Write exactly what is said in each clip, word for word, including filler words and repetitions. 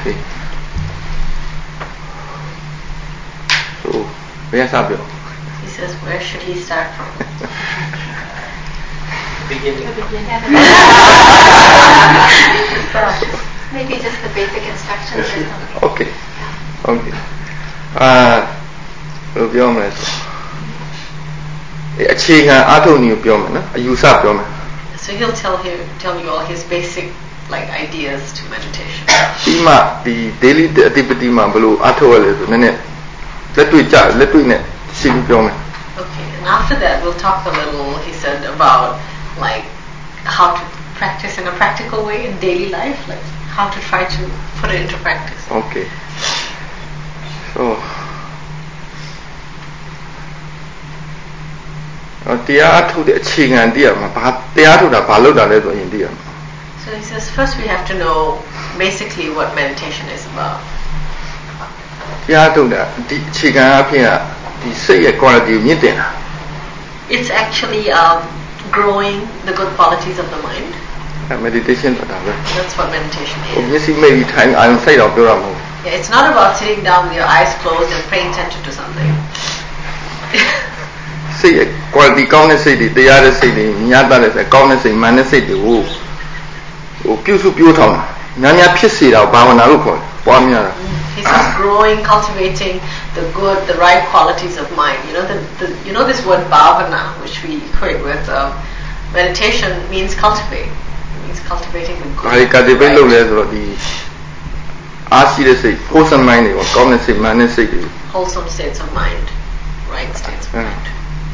Okay. So, where start from? He says, where should he start from? Beginning. The beginning. Maybe just the basic instructions or something. Okay. Okay. Ah, ဘယ်လိုပြောမလဲဆိုအဲအခြေခံအားထုတ်နည်းကိုပြောမယ်နော်အယူဆပြောမယ် So he'll tell him tell you all his basic like ideas to meditation. ဒီမှာဒီ daily activity မှာဘယ်လိုအားထုတ်ရလဲဆိုနည်းနည်းလက်တွေ့ကြလက်တွေ့နဲ့ရှင်းပြောမယ် Okay, and after that we'll talk a little, he said, about like how to practice in a practical way in daily life, like how to try to put it into practice. Okay. So တရားထုတ်တဲ့အခြေခံတည်ရမှာဘာတရားထုတ်တာဘာလုပ်တာလဲဆိုရင်တည်ရမှာ So he says first we have to know basically what meditation is about. တရားထုတ်တာဒီအခြေခံအဖြစ်ကဒီစိတ်ရဲ့ quality ကိုမြင့်တင်တာ It's actually um, growing the good qualities of the mind. meditation ဆိုတာပဲ That's what meditation ဟို is. မျက်စိမိတ်ပြီးထိုင်အာရုံစိုက်တော့ပြောတာမဟုတ် Yeah, it's not about sitting down with your eyes closed and paying attention to something. စိတ်ရဲ့ quality ကောင်းတဲ့စိတ်တွေတရားတဲ့စိတ်တွေညတ်တဲ့စိတ်ကောင်းတဲ့စိတ်မှန်တဲ့စိတ်တွေကိုဟိုပြုစုပြောထောင်တာများများဖြစ်စေတာဘာဝနာလို့ခေါ်တယ်ပွားများတာ He's just growing, cultivating the good, the right qualities of mind. You know, the, the you know this word bhavana, which we equate with um, meditation, means cultivate. It means cultivating the good. ဘာတွေ cultivate လုပ်လဲဆိုတော့ဒီအားရှိတဲ့စိတ် wholesome mind တွေပေါ့ကောင်းတဲ့စိတ်မှန်တဲ့စိတ်တွေ Wholesome states of mind, right states of mind.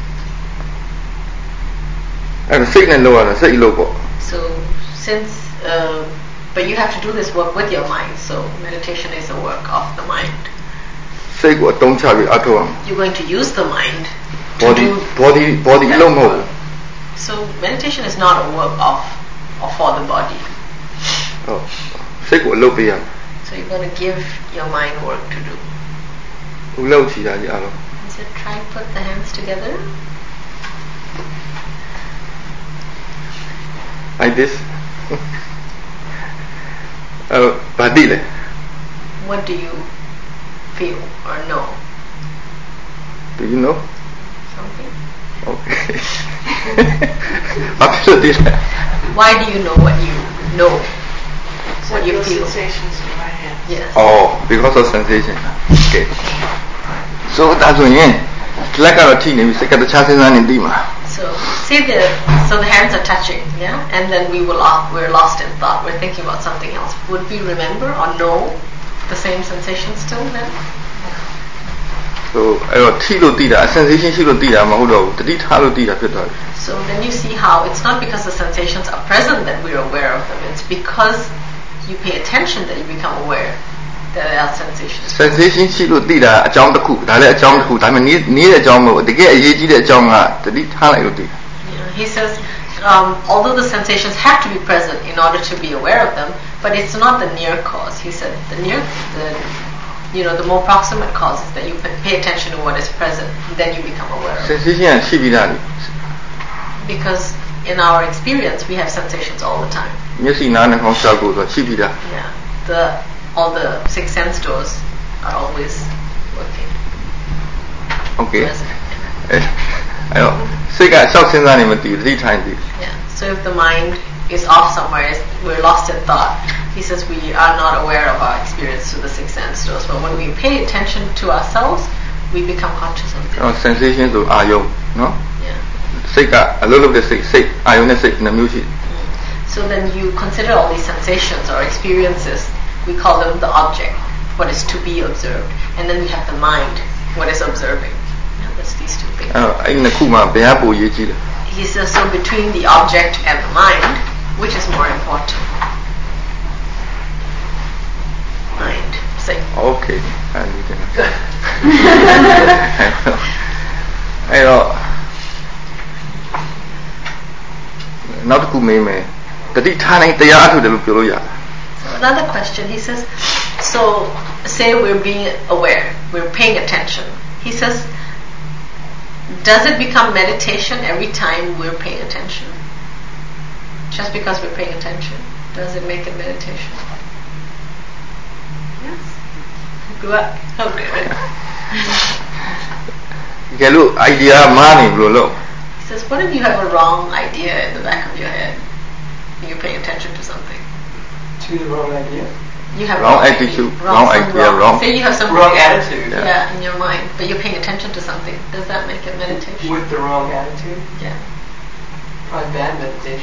အဲ့ဒါစိတ်နဲ့လုပ်ရတာစိတ်လို့ပေါ့ So since, uh, but you have to do this work with your mind. So meditation is a work of the mind. စိတ်ကိုအသုံးချပြီးအထောက်အောင် You're going to use the mind to body do body body အလုံးမဟုတ်ဘူး So meditation is not a work of or for the body. ဟုတ်စိတ်ကိုအလုပ်ပေးရမယ် So you're going to give your mind work to do. ဘူးလောက်ချီတာကြီးအားလုံး He said, try and put the hands together. like this အဲ့ဘာတိလဲ What do you feel or know? do you know Something? okay ဘာဖြစ်လို့တိလဲ Why do you know what you know? So What you those feel? sensations in my hands. Yes. oh because of sensation okay so ဒါဆိုရင်လက်ကတော့ထိနေပြီစိတ်ကတခြားစဉ်းစားနေတိမှာ So see the so the hands are touching, yeah, and then we will lost, we're lost in thought. We're thinking about something else. Would we remember or know the same sensation still then? so အဲ့တော့ထိလို့တိတာ sensation ရှိလို့တိတာမဟုတ်တော့ဘူးတတိထားလို့တိတာဖြစ်သွားပြီ So then you see how it's not because the sensations are present that we're aware of them. It's because you pay attention that you become aware that there are sensations. sensation ရှိလို့တိတာအကြောင်းတစ်ခုဒါလည်းအကြောင်းတစ်ခုဒါပေမဲ့နီးနီးတဲ့အကြောင်းမဟုတ်တကယ်အရေးကြီးတဲ့အကြောင်းကတတိထားလိုက်လို့တိ Yeah, he says, um, although the sensations have to be present in order to be aware of them, but it's not the near cause. He said the near, the you know, the more proximate cause is that you pay attention to what is present, then you become aware of it. sensation ရှိပြီးသားလေ Because in our experience, we have sensations all the time. မျက်စိနားနှာခေါင်းရှာကိုဆိုရှိပြီးသား Yeah, the all the six sense doors are always working. okay Present. အဲ့တော့စိတ်ကရှောက်စဉ်းစားနေမသိဘူးတတိထိုင်သိ Yeah. So if the mind is off somewhere, is we're lost in thought. He says we are not aware of our experience through the six sense doors. But when we pay attention to ourselves, we become conscious of အဲ့တော့ it. sensation ဆိုအာယုံနော် Yeah. စိတ်ကအလုံးလုံးတဲ့စိတ်စိတ်အာယုံနဲ့စိတ်နှစ်မျိုးရှိတယ် So then you consider all these sensations or experiences. We call them the object, what is to be observed, and then we have the mind, what is observing. Yeah, that's these two things. အဲ့တော့အဲ့ဒီနှစ်ခုမှဘယ်ကပိုရေးကြည့်လဲ He says so between the object and the mind, which is more important? Mind. Say. okay အဲ့ဒီတင်အဲ့တော့နောက်တစ်ခုမေးမယ်တတိထားနိုင်တရားအထုတယ်လို့ပြောလို့ရတယ် So another question, he says, so say we're being aware, we're paying attention. He says, does it become meditation every time we're paying attention? Just because we're paying attention, does it make it meditation? သူကဟုတ်တယ်ကဲလို့ idea မှားနေဘယ်လိုလုပ် He says, what if you have a wrong idea in the back of your head? You're paying attention to something. To the wrong idea. You have wrong attitude, wrong some idea, wrong. Say you have some Wrong attitude. Yeah. yeah, in your mind, but you're paying attention to something. Does that make it meditation? With the wrong attitude. Yeah. Probably bad meditation.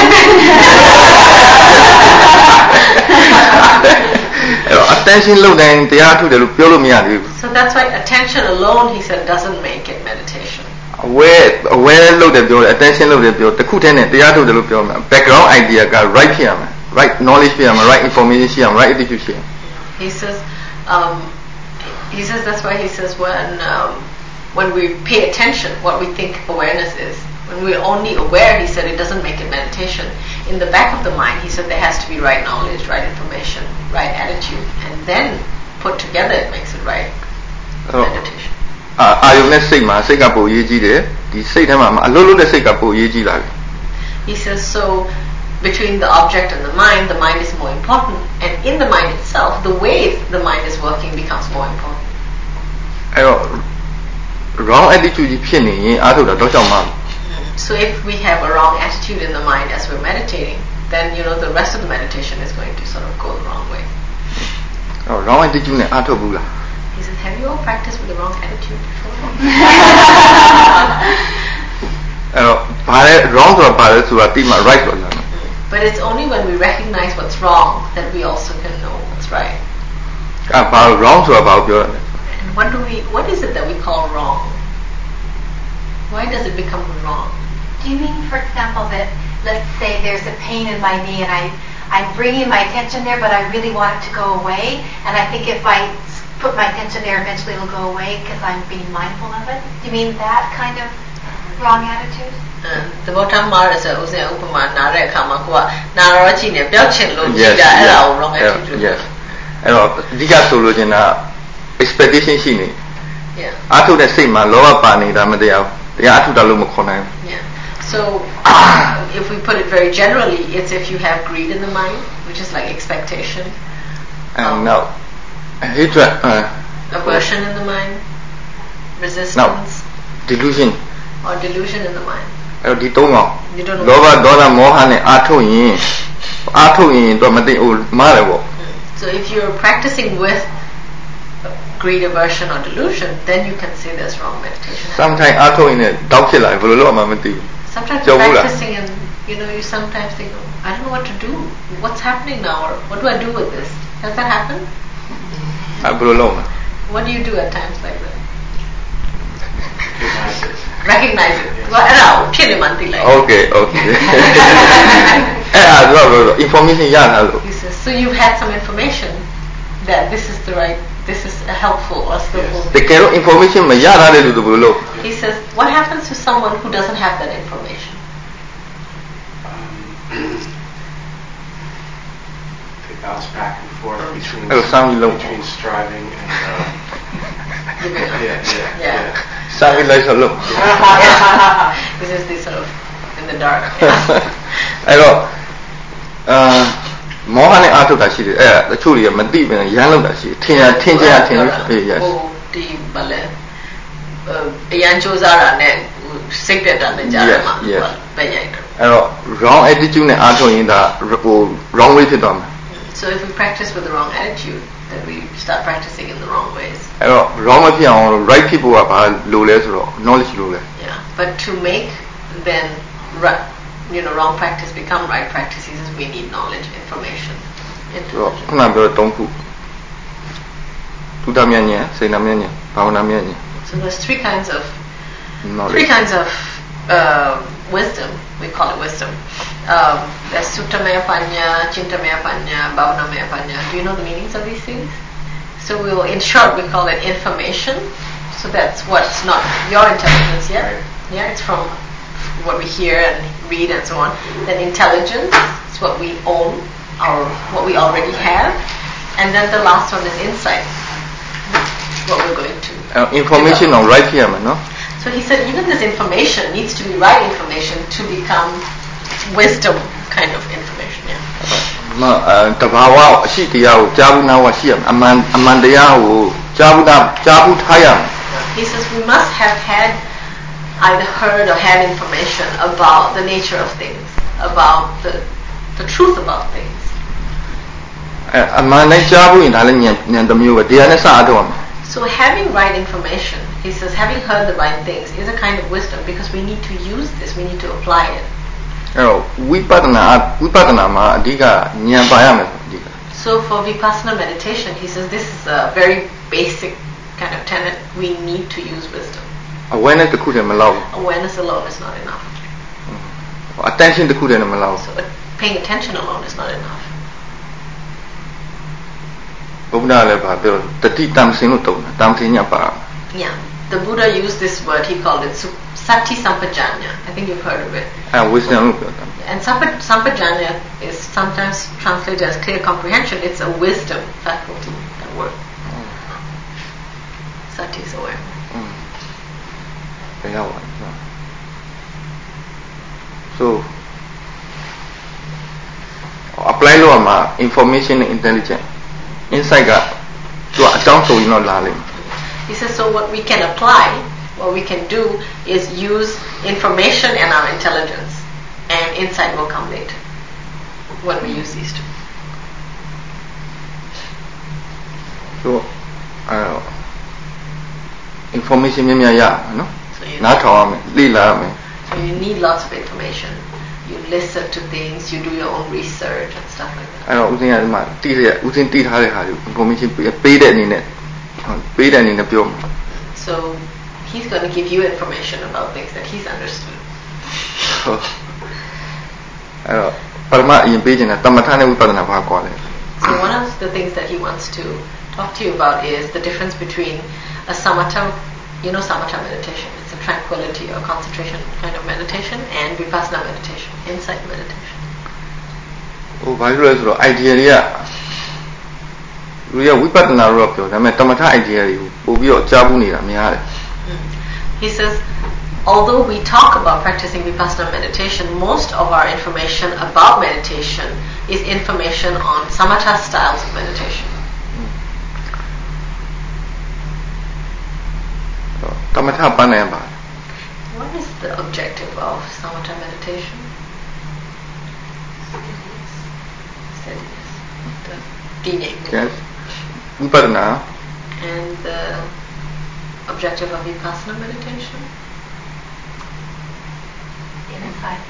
အဲ့တော့ attention လုပ်တိုင်းတရားထုတ်တယ်လို့ပြောလို့မရသေးဘူး So that's why attention alone, he said, doesn't make it meditation. aware aware လုပ်တယ်ပြောတယ် attention လုပ်တယ်ပြောတစ်ခုတည်းနဲ့တရားထုတ်တယ်လို့ပြောမှာ background idea က right ဖြစ်ရမယ် right knowledge ဖြစ်ရမယ် right information ရှိရမယ် right attitude ရှိရမယ် He says, um, he says that's why he says when um, when we pay attention, what we think awareness is. When we're only aware, he said, it doesn't make it meditation. In the back of the mind, he said there has to be right knowledge, right information, right attitude, and then put together it makes it right meditation. အာယုံနဲ့စိတ်မှာစိတ်ကပိုရေးကြီးတယ်ဒီစိတ်ထဲမှာအလုံးလုံးတဲ့စိတ်ကပိုရေးကြီးလာတယ် He says so between the object and the mind, the mind is more important, and in the mind itself, the way the mind is working becomes more important. အဲ့တော့ wrong attitude ကြီးဖြစ်နေရင်အားထုတ်တာတော့ကြောက်မှာ So if we have a wrong attitude in the mind as we're meditating, then you know the rest of the meditation is going to sort of go the wrong way. Oh, wrong attitude နဲ့အားထုတ်ဘူးလား He says, have you all practiced with the wrong attitude before? အဲ့တော့ဘာလဲ wrong ဆိုတာဘာလဲဆိုတာတိမှ right ဆိုတာ But it's only when we recognize what's wrong that we also can know what's right. အဲ့ဘာ wrong ဆိုတာဘာကိုပြောရလဲ And what do we? What is it that we call wrong? Why does it become wrong? Do you mean, for example, that let's say there's a pain in my knee and I, I'm bringing my attention there, but I really want it to go away, and I think if I put my attention there, eventually it'll go away because I'm being mindful of it? Do you mean that kind of wrong attitude? The bottom line is that we say, "Upama nare kama kuwa nara chi ne pyaut chin lo chi da era wrong attitude." Yes. အဲ့တော့အဓိကဆိုလို့ချင်းတာ expectation ရှိနေ Yeah. အားထုတ်တဲ့စိတ်မှာလောဘပါနေတာမတရားဘူးတရားအားထုတ်တာလို့မခေါ်နိုင်ဘူး Yeah. So if we put it very generally, it's if you have greed in the mind, which is like expectation. and Um, now hatred uh, aversion in the mind, resistance, Now. delusion or delusion in the mind. အဲ့တော့ဒီသုံးကောင် You don't know. လောဘဒေါသမောဟနဲ့အားထုတ်ရင်အားထုတ်ရင်တော့မသိဘူးမှားတယ်ပေါ့ So if you're practicing with greed, aversion, or delusion, then you can say there's wrong meditation. sometimes အားထုတ်ရင်လည်းတောက်ဖြစ်လာတယ်ဘယ်လိုလုပ်မှမသိဘူး Sometimes So, you're Mula. practicing and you know you sometimes think, oh, I don't know what to do. What's happening now, or what do I do with this? Does that happen? အဲ့ဘယ်လိုလုပ်မလဲ What do you do at times like that? Recognize it. Recognize it. Well, I don't know. Chili manti like. okay okay အဲ့ဒါတော့ information ရတာလို့ He says, so you've had some information that this is the right, this is a helpful or skillful. တကယ်တော့ information မရတာတဲ့လူတို့ဘယ်လိုလုပ် He says, what happens to someone who doesn't have that information? Um, they bounce back and forth between Oh, sound low. between striving and uh, Giving up. yeah, yeah, Yeah. yeah. စာပြီးလိုက်ဆိုလို့ This is the sort of in the dark. အဲ့တော့အာမောဟနဲ့အားထုတ်တာရှိတယ်အဲ့ဒါတချို့တွေကမသိဘူးရမ်းလောက်တာရှိတယ်ထင်ရထင်ချင်ရထင်လို့အေး yes ဟိုဒီဘာလဲအရန်ကြိုးစားတာနဲ့စိတ်ပြတ်တာနဲ့ကြားရမှာပဲရိုက်တယ်အဲ့တော့ wrong attitude နဲ့အားထုတ်ရင်ဒါဟို wrong way ဖြစ်သွားမှာ So if we practice with the wrong attitude, then we start practicing in the wrong ways. အဲ့တော့ wrong မဖြစ်အောင် right ဖြစ်ဖို့ကဘာလိုလဲဆိုတော့ knowledge လိုလဲ Yeah. But to make then right, you know, wrong practice become right practice, he says we need knowledge, information, ဆိုတော့ intelligence. ခုနပြောတဲ့သုံးခုသုတမြတ်ဉာဏ်စေနာမြတ်ဉာဏ်ဘာဝနာမြတ်ဉာဏ် So there's three kinds of three knowledge kinds of uh, wisdom. We call it wisdom. Um, there's Suttamaya Panya, Chintamaya Panya, Bhavanamaya Panya. Do you know the meanings of these things? So we'll, in short, we call it information. So that's what's not your intelligence yet. Right. Yeah, it's from what we hear and read and so on. Then intelligence is what we own, or what we already have. And then the last one is insight. What we're going to. Uh, information on right ဖြစ်ရမှာနော် So he said even this information needs to be right information to become wisdom kind of information. Yeah. တဘာဝအရှိတရားကိုကြားဘူးနားဝရှိရမယ်အမှန်အမှန်တရားကိုကြားဘူးနားကြားဘူးထားရမယ် He says we must have had either heard or had information about the nature of things, about the the truth about things. အမှန်နဲ့ကြားဘူးရင်ဒါလည်းဉာဏ်ဉာဏ်တစ်မျိုးပဲတရားနဲ့စအထောက်ရမယ် So having right information, he says having heard the right things is a kind of wisdom because we need to use this, we need to apply it. အဲ့တော့ဝိပဿနာဝိပဿနာမှာအဓိကဉာဏ်ပါရမယ်အဓိက So for Vipassana meditation, he says this is a very basic kind of tenet. We need to use wisdom. awareness တစ်ခုတည်းမလောက်ဘူး Awareness alone is not enough. attention တစ်ခုတည်းလည်းမလောက် So paying attention alone is not enough. ဘုရားလည်းဗာပြောတတိတမ်စင်လို့တုံးတာတမ်စင်ညပါ Yeah, the Buddha used this word, he called it Sati Sampajanya. I think you've heard of it. အဲ wisdom လို့ပြောတာ And Sampa- Sampajanya is sometimes translated as clear comprehension. It's a wisdom faculty, that word. Sati is aware. ဘယ်ရောက်ပါလဲ so apply လို့မှာ information and intelligence insight ကသူအကြောင်းဆိုရင်တော့လာလိမ့်မယ် He says, so what we can apply, what we can do is use information and our intelligence, and insight will come later when we use these two. so uh, information များများရမယ်နော် So you, နားထောင်ရမယ်လေ့လာရမယ် so you need lots of information. You listen to things, you do your own research and stuff like that. အဲ့တော့ဦးစင်းကဒီမှာတည်ရဦးစင်းတည်ထားတဲ့ဟာတွေ information ပေးတဲ့အနေနဲ့ပေးတဲ့အနေနဲ့ပြောမှာ So he's going to give you information about things that he's understood. အဲ့တော့ပရမအရင်ပေးခြင်းနဲ့တမထနဲ့ဝိပဿနာဘာကွာလဲ So one of the things that he wants to talk to you about is the difference between a samatha, you know, samatha meditation. It's a tranquility or concentration kind of meditation, and vipassana meditation, insight meditation. ဟိုဘာလို့လဲဆိုတော့ idea တွေကလူရဝိပဿနာတော့ပြောဒါပေမဲ့တမထ idea တွေကိုပို့ပြီးတော့ကြားဘူးနေတာများတယ် He says, although we talk about practicing vipassana meditation, most of our information about meditation is information on samatha styles of meditation. တမထပန်းနိုင်ပါ What is the objective of samatha meditation? Steadiness. The dinying. yes ဝိပဿနာ And the objective of vipassana meditation? Insight.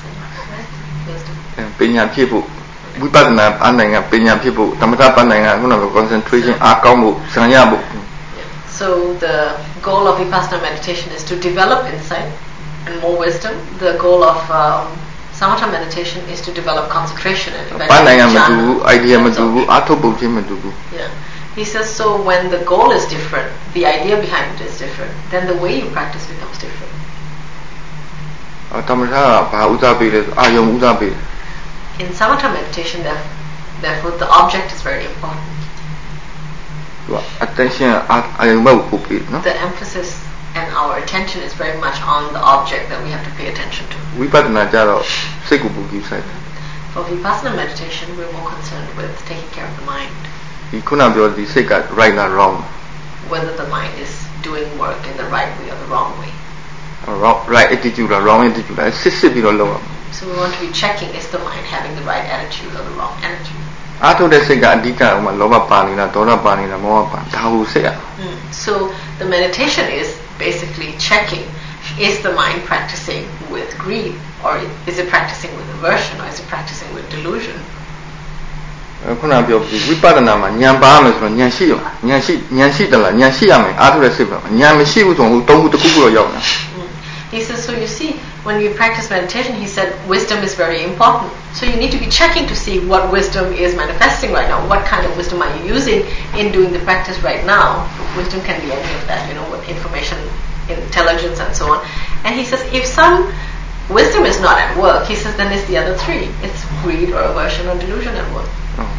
Wisdom. ပညာဖြစ်ဖို့ဝိပဿနာအနိုင်ကပညာဖြစ်ဖို့တမထပန်းနိုင်ကခုနက concentration အားကောင်းဖို့ဇံရဖို့ So the goal of vipassana meditation is to develop insight and more wisdom. The goal of um, samatha meditation is to develop concentration and ပန်းနိုင်က eventually မတူဘူး jhana. idea မတူဘူးအားထုတ်ပုံချင်းမတူဘူး Yeah. He says, so when the goal is different, the idea behind it is different, then the way you practice becomes different. တမထကဘာဥစားပေးလဲအာယုံဥစားပေး In samatha meditation, therefore, therefore the object is very important. သူက attention အာယုံဘက်ကိုပို့ပေးနော် The emphasis and our attention is very much on the object that we have to pay attention to. ဝိပဿနာကြတော့စိတ်ကိုပို့ပြီးဆိုင်တယ် For vipassana meditation, we're more concerned with taking care of the mind, ဒီခုနပြောဒီစိတ်က right လား wrong whether the mind is doing work in the right way or the wrong way. wrong right attitude လား wrong attitude လားစစ်စစ်ပြီးတော့လုပ်ရမယ် So we want to be checking, is the mind having the right attitude or the wrong attitude? အားထုတ်တဲ့စိတ်ကအဓိကဥမာလောဘပါနေလားဒေါသပါနေလားမောဟပါဒါကိုစိတ်ရ Mm. So the meditation is basically checking, is the mind practicing with greed, or is it practicing with aversion, or is it practicing with delusion? ခုနပြောပြီးဝိပဿနာမှာဉာဏ်ပါမယ်ဆိုတော့ဉာဏ်ရှိရမှာဉာဏ်ရှိဉာဏ်ရှိတယ်လားဉာဏ်ရှိရမယ်အားထုတ်တဲ့စိတ်ပဲဉာဏ်မရှိဘူးဆိုရင်ဟိုသုံးခုတစ်ခုခုတော့ရောက်နေတာ He says, so you see, when we practice meditation, he said, wisdom is very important. So you need to be checking to see what wisdom is manifesting right now. What kind of wisdom are you using in doing the practice right now? Wisdom can be any of that, you know, with information, intelligence, and so on. And he says, if some wisdom is not at work, he says, then it's the other three. It's greed or aversion or delusion at work.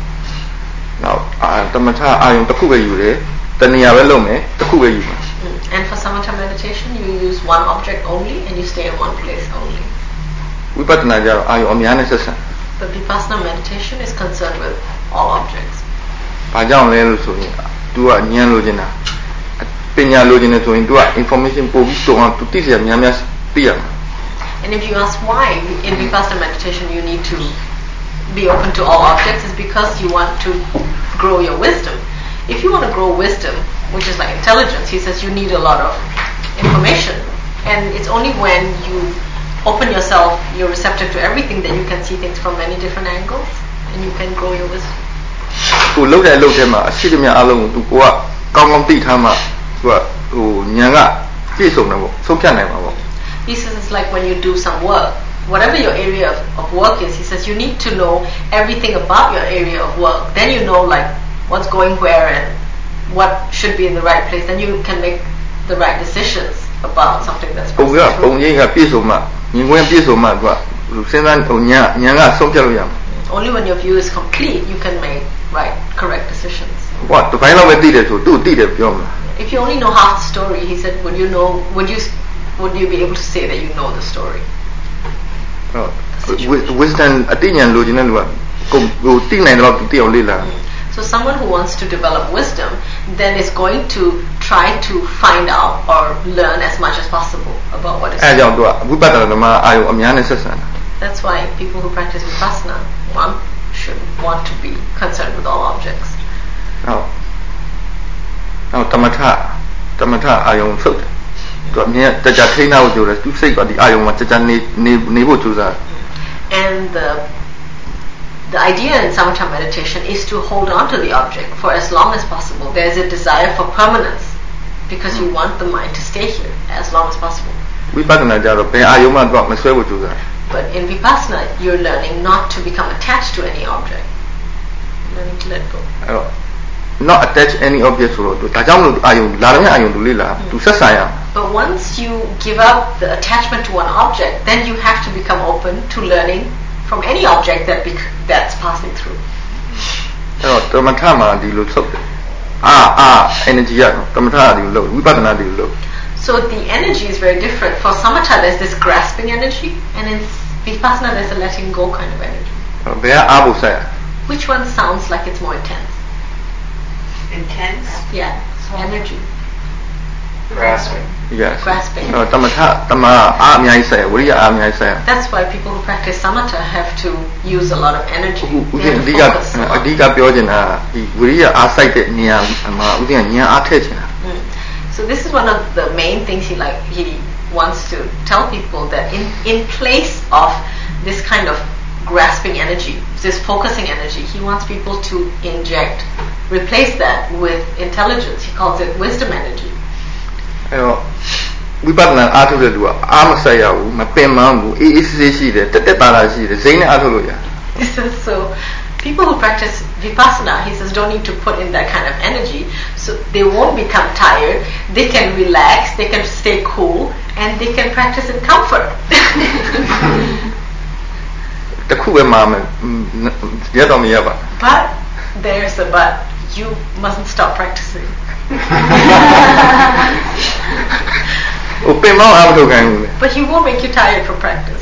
Now, တမထအာယုံတစ်ခုပဲယူတယ်တဏှာပဲလုပ်မယ်တစ်ခုပဲယူမယ် And for samatha meditation, you use one object only and you stay in one place only. ဝိပဿနာကြတော့အာယုံအများနဲ့ဆက်ဆံ But Vipassana meditation is concerned with all objects. ဘာကြောင့်လဲလို့ဆိုရင် तू ကဉာဏ်လိုချင်တာပညာလိုချင်တယ်ဆိုရင် तू က information ပို့ပြီးတော့ तू သိစရာများများသိရမှာ And if you ask why in Vipassana meditation you need to be open to all objects, is because you want to grow your wisdom. If you want to grow wisdom, which is like intelligence, he says you need a lot of information. And it's only when you open yourself, you're receptive to everything, that you can see things from many different angles and you can grow your wisdom. ကိုလှုပ်တဲ့လှုပ်ထဲမှာအရှိတမျှအလုံးကို तू ကိုကကောင်းကောင်းသိထားမှ तू ကဟိုဉာဏ်ကပြည့်စုံတယ်ပေါ့ဆုံးဖြတ်နိုင်မှာပေါ့ He says it's like when you do some work, whatever your area of, of work is, he says you need to know everything about your area of work. Then you know like what's going where and what should be in the right place. Then you can make the right decisions about something that's ပုံကပုံရိပ်ကပြည့်စုံမှမြင်ကွင်းပြည့်စုံမှ तू ကစဉ်းစားဟိုဉာဏ်ဉာဏ်ကဆုံးဖြတ်လို့ရမှာ Only when your view is complete you can make right correct decisions. ဟောတပိုင်းလောက်ပဲသိတယ်ဆိုသူ့သိတယ်ပြောမှာ If you only know half the story, he said, would you know would you would you be able to say that you know the story? ဟုတ် wisdom အသိဉာဏ်လိုချင်တဲ့လူကကိုဟိုသိနိုင်တော့သူသိအောင်လေ့လာ So someone who wants to develop wisdom then is going to try to find out or learn as much as possible about what is. အဲကြောင့်သူကဝိပဿနာဓမ္မအာယုံအများနဲ့ဆက်ဆံတာ That's why people who practice Vipassana, one should want to be concerned with all objects. ဟုတ်နောက်တမထတမထအာယုံဆုပ်တယ်သူအမြဲတကြထိန်းထားဖို့ကြိုးတယ်သူစိတ်ကဒီအာယုံမှာတကြနေနေနေဖို့ကြိုးစား And the the idea in samatha meditation is to hold on to the object for as long as possible. There is a desire for permanence because you want the mind to stay here as long as possible. ဝိပဿနာကြတော့ဘယ်အာယုံမှတော့မဆွဲဖို့ကြိုးစား But in Vipassana, you're learning not to become attached to any object. Learning to let go. အဲ့တော့ not attach any object ဆိုတော့သူဒါကြောင့်မလို့အာယုံလာတဲ့အာယုံသူလေ့လာသူဆက်ဆံရ But once you give up the attachment to one object, then you have to become open to learning from any object that bec- that's passing through. အဲ့တော့တမထမှာဒီလိုဆုပ်တယ်အာအာ energy ရတမထကဒီလိုလုပ်ဝိပဿနာဒီလိုလုပ် So the energy is very different. For samatha, there's this grasping energy, and in Vipassana, there's a letting go kind of energy. ဘယ်ကအားဖို့ဆက်ရ Which one sounds like it's more intense? Intense? Yeah, energy. Grasping. yes Grasping. အဲ့တော့တမထတမအားအများကြီးဆက်ရဝိရိယအားအများကြီးဆက်ရ That's why people who practice samatha have to use a lot of energy. ဦး They ဇင်း have အဓိ to က focus a အ lot. ဓိကပြောချင်တာဒီဝိရိယအားစိုက်တဲ့နေရာမှာဦးဇင်းကဉာဏ်အားထည့်ချင်တာ Mm. So this is one of the main things he like he wants to tell people, that in in place of this kind of grasping energy, this focusing energy, he wants people to inject, replace that with intelligence. He calls it wisdom energy. အဲ့တော့ဝိပဿနာအားထုတ်တဲ့လူကအားမဆက်ရဘူးမပင်ပန်းဘူးအေးအေးဆေးဆေးရှိတယ်တက်တက်တာတာရှိတယ်စိတ်နဲ့အားထုတ်လို့ရ He says, so people who practice Vipassana, he says, don't need to put in that kind of energy, so they won't become tired, they can relax, they can stay cool, and they can practice in comfort. တခုပဲမှာမယ်ရတော့မရပါ But there's a but. You mustn't stop practicing. ဟိုပင်ပန်းအားမထုတ်ခိုင်းဘူးလေ But he won't make you tired from practice.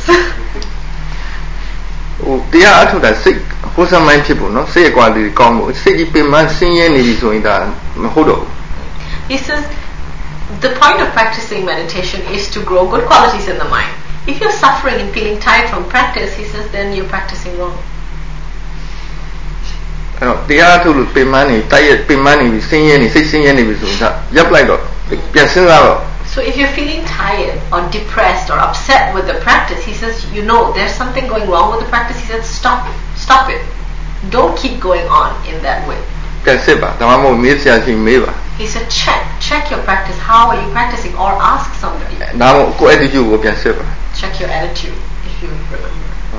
ဟိုတရားအားထုတ်တာစိတ်ဟိုစမိုင်းဖြစ်ဖို့နော်စိတ်ကွာလေးကောင်းဖို့စိတ်ကြီးပင်ပန်းဆင်းရဲနေပြီဆိုရင်ဒါမဟုတ်တော့ He says the point of practicing meditation is to grow good qualities in the mind. If you're suffering and feeling tired from practice, he says, then you're practicing wrong. အဲ့တော့တရားအားထုတ်လို့ပင်ပန်းနေတိုက်ရပင်ပန်းနေပြီဆင်းရဲနေစိတ်ဆင်းရဲနေပြီဆိုရင်ဒါရပ်လိုက်တော့ပြန်စဉ်းစားတော့ So if you're feeling tired or depressed or upset with the practice, he says, you know, there's something going wrong with the practice. He says, stop it. Stop it. Don't keep going on in that way. ပြန်စစ်ပါဒါမှမဟုတ်မေးစရာရှိမေးပါ He said, check. Check your practice. How are you practicing? Or ask somebody. ဒါမှမဟုတ်ကိုယ့် attitude ကိုပြန်စစ်ပါ Check your attitude, if you remember.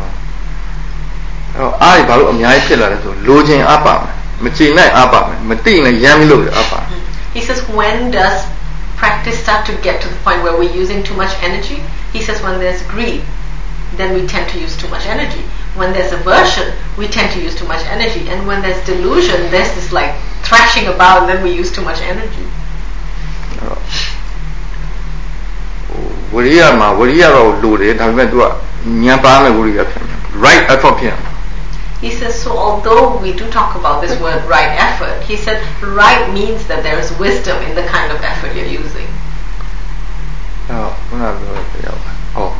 အဲ့တော့အားရဘာလို့အများကြီးဖြစ်လာလဲဆိုလိုချင်အားပါမယ်မချင်နိုင်အားပါမယ်မတိနဲ့ရမ်းပြီးလို့အားပါ He says, when does practice start to get to the point where we're using too much energy? He says, when there's greed, then we tend to use too much energy. When there's aversion, we tend to use too much energy. And when there's delusion, there's this like thrashing about, and then we use too much energy. ဝရိယမှာဝရိယတော့လိုတယ်ဒါပေမဲ့ तू ကဉာဏ်ပါမယ်ဝရိယဖြစ်မယ် right effort ဖြစ်ရမယ် He says, so although we do talk about this word right effort, he said right means that there is wisdom in the kind of effort you're using. Oh, I'm not going to Oh.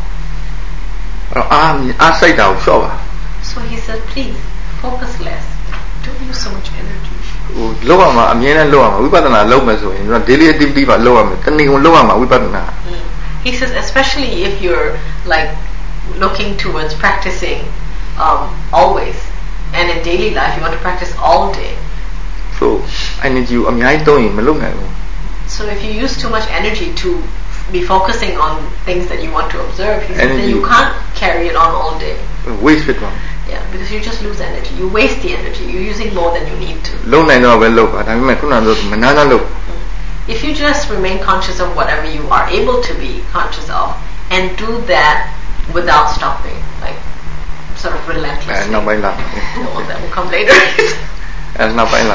I'm I say that sure. So he said, please focus less. Don't use so much energy. ဟိုလောက်အောင်မှာအမြဲတမ်းလောက်အောင်မှာဝိပဿနာလုပ်မယ်ဆိုရင်ကျွန်တော် daily activity ပါလောက်အောင်မယ်တနေ့ကုန်လောက်အောင်မှာဝိပဿနာ He says especially if you're like looking towards practicing um, always and in daily life you want to practice all day. So energy ကိုအများကြီးသုံးရင်မလုပ်နိုင်ဘူး So if you use too much energy to be focusing on things that you want to observe, he says that you can't carry it on all day. Waste ဖြစ်သွား Yeah, because you just lose energy. You waste the energy. You're using more than you need to. လုံနိုင်တော့ပဲလုပ်ပါဒါပေမဲ့ခုနကပြောမနာနာလုပ် If you just remain conscious of whatever you are able to be conscious of and do that without stopping, like sort of အဲ relentlessly. နောက်ပိုင်းလာ No, that will come later. အဲနောက်ပိုင်းလာ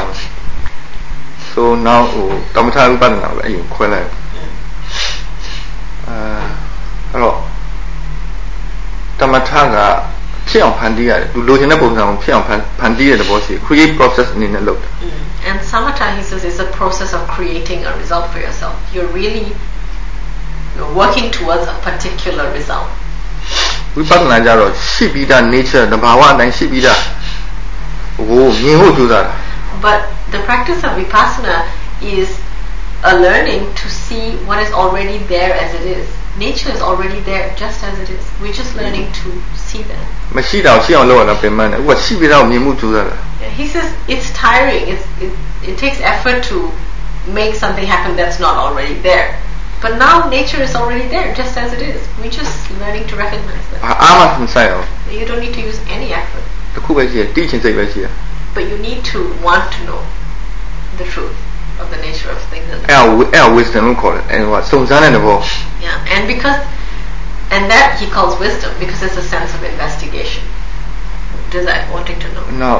So now ဟိုတမထဥပဒနာပဲအရင်ခွဲလိုက်အဲအဲ့တော့တမထကဖြစ်အောင်ဖန်တီးရတယ်သူလိုချင်တဲ့ပုံစံကိုဖြစ်အောင်ဖန်တီးတဲ့သဘောရှိ create process အနေနဲ့လုပ်တယ် And samatha, he says, is a process of creating a result for yourself. You're really you're working towards a particular result. ဝိပဿနာကြတော့ရှိပြီးသား nature တဘာဝအတိုင်းရှိပြီးသားဟိုမြင်ဖို့ကြိုးစားတာ But the practice of vipassana is a learning to see what is already there as it is. Nature is already there just as it is. We're just learning to see that. မရှိတာကိုရှိအောင်လုပ်ရတာပြင်မှန်းတယ်ဥပမာရှိပြီးသားကိုမြင်မှုကြိုးစားတာ He says it's tiring. It's, it, it takes effort to make something happen that's not already there. But now nature is already there just as it is. We're just learning to recognize that. ဘာအားမဆိုင်အောင် You don't need to use any effort. တခုပဲရှိတယ်တိကျင်စိတ်ပဲရှိတယ် But you need to want to know the truth of the nature of things. As အဲ့အဲ့ wisdom ကိုခေါ်တယ်အဲ့ဟိုစုံစမ်းတဲ့သဘော Yeah, and because and that he calls wisdom because it's a sense of investigation. Does that wanting to know? No.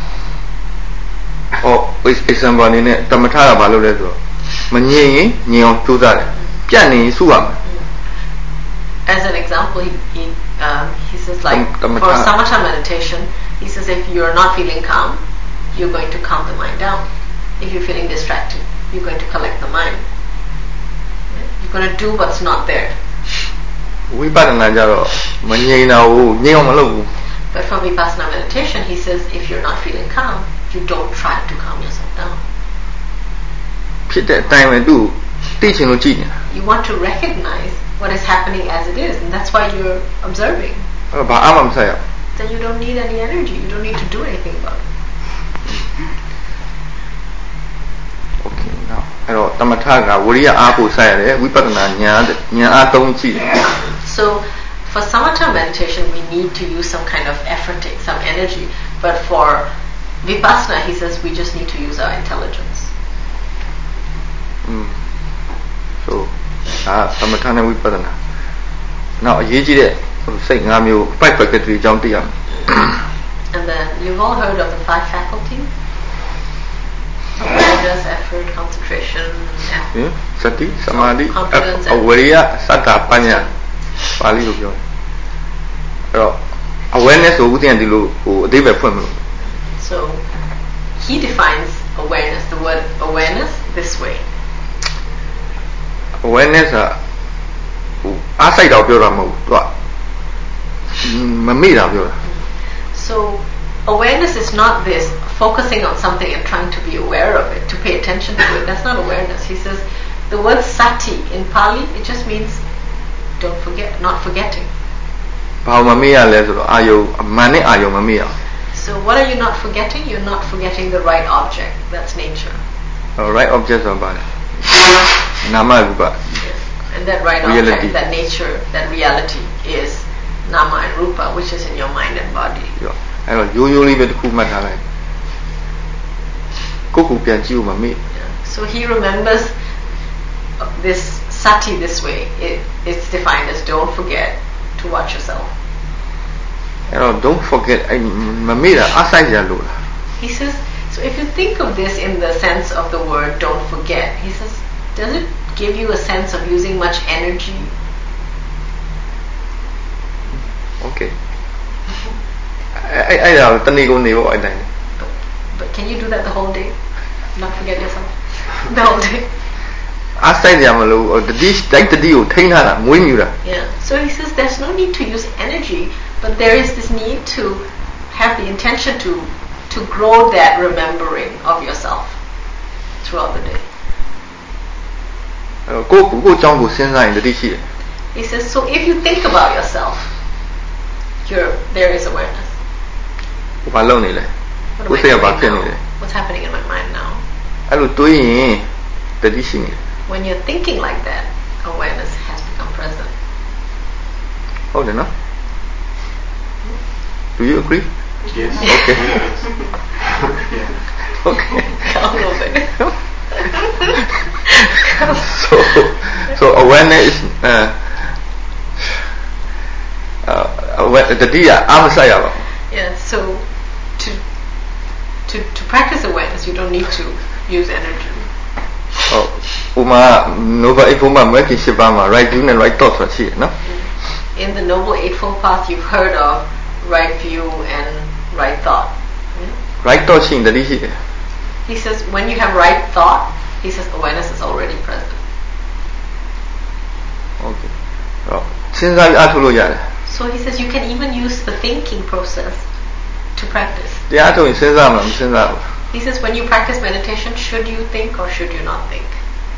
Oh, example အနေနဲ့တမထကဘာလုပ်လဲဆိုတော့မငြိမ်ရင်ငြိမ်အောင်ကြိုးစားတယ်ပြတ်နေစုရမယ် As an example, he he, um, he says like Tam- for tamatha. samatha meditation, he says if you're not feeling calm, you're going to calm the mind down. If you're feeling distracted, you're going to collect the mind. You're going to do what's not there. ဝိပဿနာကြတော့မငြိမ်တာကိုငြိမ်အောင်မလုပ်ဘူး But for vipassana meditation, he says if you're not feeling calm, you don't try to calm yourself down. ဖြစ်တဲ့အတိုင်းပဲသူ့သိချင်လို့ကြည့်နေတာ You want to recognize what is happening as it is, and that's why you're observing. အဲ့တော့ဘာအားမမဆိုင်ရ Then you don't need any energy. You don't need to do anything about it. Okay now အဲ့တော့တမထကဝိရိယအားကိုဆိုင်ရတယ်ဝိပဿနာဉာဏ်ဉာဏ်အားသုံးကြည့်တယ် So for samatha meditation, we need to use some kind of efforting, some energy. But for vipassana, he says we just need to use our intelligence. Mm. So ဒါသမထနဲ့ဝိပဿနာနောက်အရေးကြီးတဲ့စိတ်၅မျိုး five faculty အကြောင်းသိရမယ် And then you've all heard of the five faculties: awareness, effort, concentration, and ဟင်စတိသမာဓိ Confidence and- အဝိရိယစတ္တပညာပါဠိလိုပြောတယ်အဲ့တော့ awareness ကိုဦးသိရင်ဒီလိုဟိုအသေးပဲဖွင့်မလို့ so he defines awareness, the word awareness, this way. awareness ကဟိုအားစိတ်တော့ပြောတာမဟုတ်ဘူးသူကမမေ့တာပြောတာ So awareness is not this focusing on something and trying to be aware of it, to pay attention to it. That's not awareness. He says the word sati in Pali, it just means don't forget, not forgetting. ဘာမှမမေ့ရလဲဆိုတော့အာယုအမှန်နဲ့အာယုမမေ့အောင် So what are you not forgetting? You're not forgetting the right object. That's nature. right object ဆိုတာပါလေနာမရူပ Yes. And that right Reality. object, that nature, that reality is nama and rupa, which is in your mind and body. အဲ့တော့ရိုးရိုးလေးပဲတစ်ခုမှတ်ထားလိုက်ကိုယ့်ကိုပြန်ကြည့်ဦးမမေ့ Yeah. So he remembers this sati this way. It, it's defined as don't forget to watch yourself. အဲ့တော့ don't forget အဲ့မမေ့တာအဆိုင်ကြလို့လား He says, so if you think of this in the sense of the word don't forget, he says, does it give you a sense of using much energy? okay အဲ့အဲ့ဒါတနေ့ကိုနေဖို့အဲ့တိုင်း But, but can you do that the whole day? Not forget yourself the whole day? အားစိုက်ကြမလို့တတိတိုက်တတိကိုထိန်းထားတာမွေးမြူတာ Yeah. So he says there's no need to use energy, but there is this need to have the intention to to grow that remembering of yourself throughout the day. အဲ့ကိုကိုကိုအကြောင်းကိုစဉ်းစားရင်တတိရှိတယ် He says, so if you think about yourself, you're, there is awareness. ဘာလုပ်နေလဲ What am ကို I စိတ်ကဘာ doing ဖြစ်နေ now? လဲ What's happening in my mind now? အဲ့လိုတွေးရင်တတိရှိနေတယ် When you're thinking like that, awareness has become present. ဟုတ်တယ်နော် Do you agree? Yes. Okay. Yeah. Okay. Come a little bit. so so awareness is uh uh aware တတိယအားမဆိုင်ရပါဘူး Yeah, so to to to practice awareness, you don't need to use energy. ဟုတ်ဥမာ Nova အိတ်ဖို့မှာမက်ကင်ရှိပါမှာ right view နဲ့ right thought ဆိုတာရှိတယ်နော် In the Noble Eightfold Path, you've heard of right view and right thought. Yeah? right thought ရှိရင်တတိရှိတယ် He says when you have right thought, he says awareness is already present. Okay ဟုတ်စဉ်းစားပြီးအားထုတ်လို့ရတယ် So he says you can even use the thinking process to practice. တရားထုတ်ရင်စဉ်းစားမှမစဉ်းစားဘူး He says when you practice meditation, should you think or should you not think?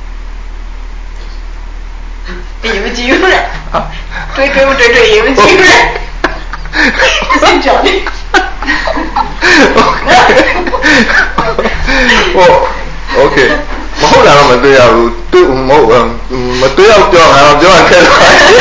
အေးမကြည့်ဘူးလားတွေးတွေးမတွေးတွေးရေးမကြည့်ဘူးလား Is it Johnny? ဟုတ် Okay မဟုတ်လားတော့မတွေ့ရဘူးတွေ့မဟုတ်မတွေ့တော့ပြောတာတော့ပြောရခဲ့တယ်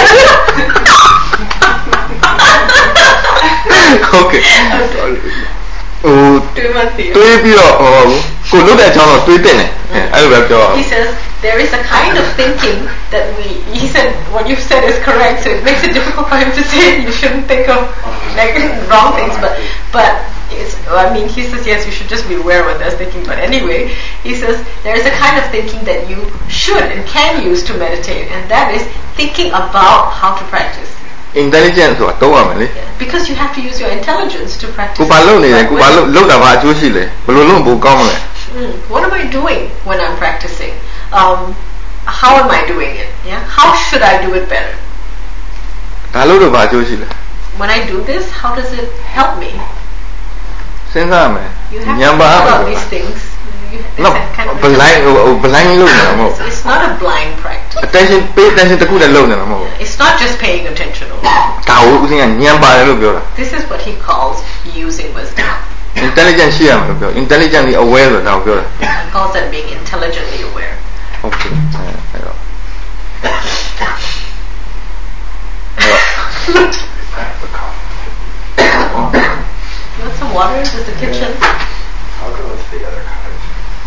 Okay ဟိုတွေးမှသိတွေးပြီးတော့ဟိုကိုလုပ်တဲ့အကြောင်းတော့တွေးတင်တယ်အဲ့လိုပဲပြော He says there is a kind of thinking that we he said what you said is correct, so it makes it difficult for him to say you shouldn't think of like wrong things, but but it's I mean he says yes you should just be aware when there's thinking, but anyway he says there is a kind of thinking that you should and can use to meditate, and that is thinking about how to practice. intelligence ဆိုတာတော့ရမယ်လေ Because you have to use your intelligence to practice. ကိုဘာလုပ်နေလဲကိုဘာလုပ်လုပ်တာဘာအကျိုးရှိလဲဘယ်လိုလုပ်ဖို့ကောင်းမလဲ Mm, what am I doing when I'm practicing? Um, how am I doing it? Yeah. How should I do it better? ဒါလုပ်တော့ဘာအကျိုးရှိလဲ When I do this, how does it help me? စဉ်းစားရမယ် You have ဉာဏ် to ပါ think ပါ about these things. You, it's no a kind of blind ဟို blind လုပ်နေတာမဟုတ် It's, it's not a blind practice. attention pay attention တခုတည်းလုပ်နေတာမဟုတ် It's not just paying attention. Only. ဒါကိုဦးစင်းကဉာဏ်ပါတယ်လို့ပြောတာ This is what he calls using wisdom. intelligent ရှိရမယ်လို့ပြော intelligently aware ဆိုတာကိုပြောတာ He calls that being intelligently aware. okay အဲ့တော့ I have a coffee. You want some water? There's the kitchen. I'll go into the other cottage.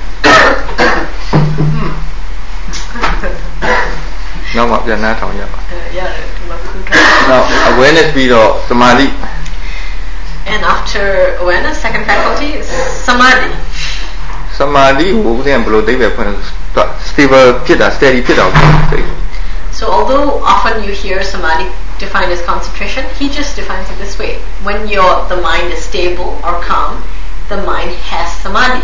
နောက်မှပြန်နှားထောင်ရပါ Uh, yeah. now awareness ပြီးတော့ samadhi And after awareness, second faculty is samadhi. samadhi ကိုဦးစင်းကဘယ်လိုသိပဲဖွင့် stable ဖြစ်တာ steady ဖြစ်တာကိုသိ So although often you hear samadhi defined as concentration, he just defines it this way. When your the mind is stable or calm, the mind has samadhi.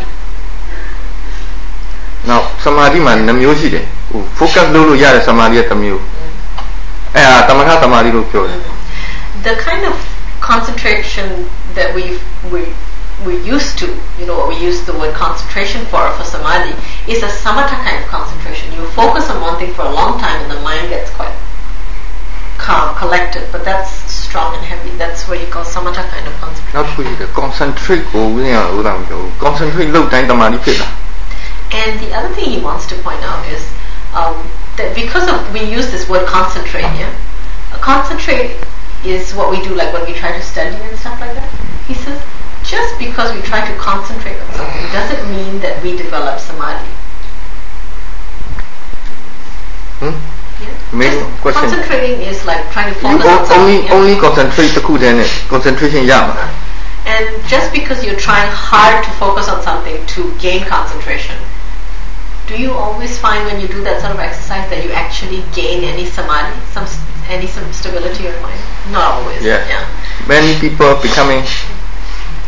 now samadhi မှာနှစ်မျိုးရှိတယ်ဟို focus လုပ်လို့ရတဲ့ samadhi ရဲ့တစ်မျိုးအဲ့ဒါသမထ samadhi လို့ပြောတယ် The kind of concentration that we we we're used to, you know, what we use the word concentration for for samadhi is a samatha kind of concentration. You focus on one thing for a long time and the mind gets quite calm, collected, but that's strong and heavy. That's what you call samatha kind of concentration. နောက်တစ်ခုရှိတယ် concentrate ကိုဦးစင်းကဦးသားမပြောဘူး concentrate လုပ်တိုင်း samadhi ဖြစ်တာ And the other thing he wants to point out is um, that because of we use this word concentrate, yeah, a concentrate is what we do like when we try to study and stuff like that. He says just because we try to concentrate on something doesn't mean that we develop samadhi. Hmm? Yeah? Main Just question. Concentrating is like trying to you focus on something. only yeah? only concentrate တစ်ခုတည်းနဲ့ concentration ရမှာ And just because you're trying hard to focus on something to gain concentration, do you always find when you do that sort of exercise that you actually gain any samadhi, some any some stability of mind? Not always. Yeah. Yeah. many people becoming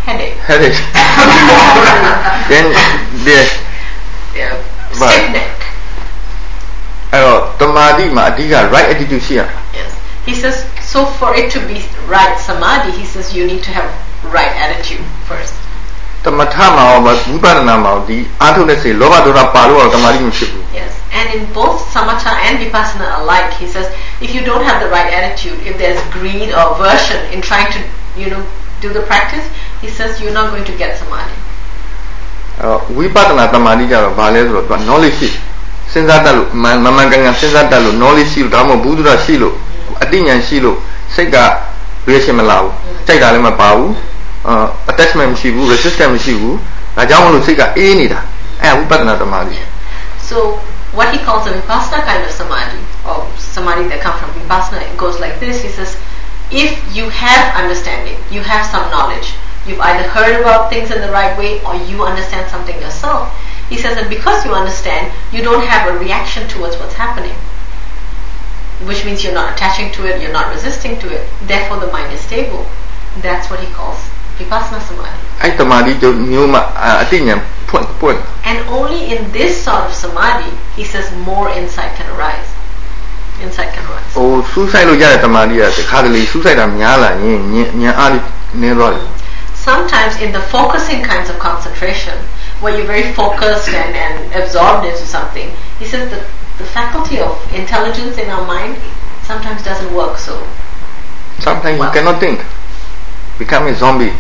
headache. headache. Then there's Yeah. But- Stiff neck. အဲ့တော့တမာတိမှာအဓိက right attitude ရှိရတာ Yes. He says, so for it to be right samadhi, he says you need to have right attitude first. တမထမှာရောဝိပဿနာမှာရောဒီအာထုတဲ့စိတ်လောဘဒေါသပါလို့တော့တမာတိမဖြစ်ဘူး Yes. And in both samatha and vipassana alike, he says, if you don't have the right attitude, if there's greed or aversion in trying to, you know, do the practice, he says you're not going to get samadhi. အဲ့တော့ဝိပဿနာတမာတိကြတော့ဘာလဲဆိုတော့သူက knowledge ရှိစဉ်းစားတတ်လို့မန်မန်ကန်ကန်စဉ်းစားတတ်လို့ knowledge ရှိလို့ဒါမှမဟုတ်ဘူးသူရရှိလို့အသိဉာဏ်ရှိလို့စိတ်က reaction မလာဘူးကြိုက်တာလည်းမပါဘူးအာ attachment မရှိဘူး resistance မရှိဘူးဒါကြောင့်မလို့စိတ်ကအေးနေတာအဲ့ဝိပဿနာတမာတိ So what he calls a vipassana kind of samadhi, or samadhi that comes from vipassana, it goes like this. He says, if you have understanding, you have some knowledge, you've either heard about things in the right way or you understand something yourself. He says that because you understand, you don't have a reaction towards what's happening, which means you're not attaching to it, you're not resisting to it. Therefore, the mind is stable. That's what he calls vipassana samadhi. အဲ့တမာတိမျိုးမှာအသိဉာဏ်ဖွင့်ပွင့် And only in this sort of samadhi, he says, more insight can arise. Insight can arise. ဟိုစူးစိုက်လို့ရတဲ့တမာတိကတခါတလေစူးစိုက်တာများလာရင်ဉာဏ်ဉာဏ်အားနည်းသွားတယ် Sometimes in the focusing kinds of concentration, where you're very focused and, and absorbed into something, he says that the faculty of intelligence in our mind sometimes doesn't work so. sometimes Wow. you cannot think become a zombie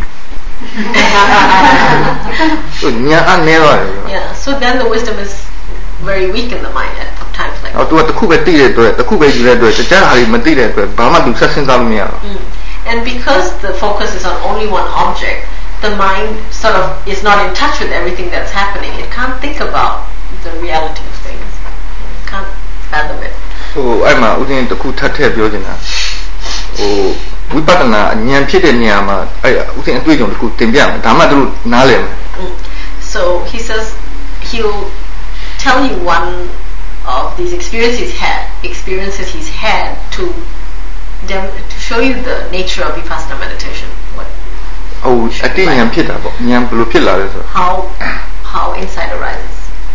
so ဉာဏ်အားနည်းသွားတယ် Yeah, so then the wisdom is very weak in the mind at times like အော် that. तू ကတစ်ခုပဲသိတဲ့အတွက်တစ်ခုပဲယူတဲ့အတွက်တခြားဟာတွေမသိတဲ့အတွက်ဘာမှ तू ဆက်စဉ်းစားလို့မရတော့ Mm. And because the focus is on only one object, the mind sort of is not in touch with everything that's happening. It can't think about the reality of things. It can't fathom it. ဟိုအဲ့မှာဥစဉ်တစ်ခုထပ်ထည့်ပြောချင်တာဟိုဝိပဿနာဉာဏ်ဖြစ်တဲ့နေရာမှာအဲ့ဥစဉ်အတွေ့အကြုံတစ်ခုတင်ပြမယ်ဒါမှသူတို့နားလည်မယ် Mm. So he says he'll tell you one of these experiences he's had, experiences he's had to dem- to show you the nature of vipassana meditation. What, ဟိုအတိဉာဏ်ဖြစ်တာပေါ့ဉာဏ်ဘယ်လိုဖြစ်လာလဲဆိုတော့ how how insight arises.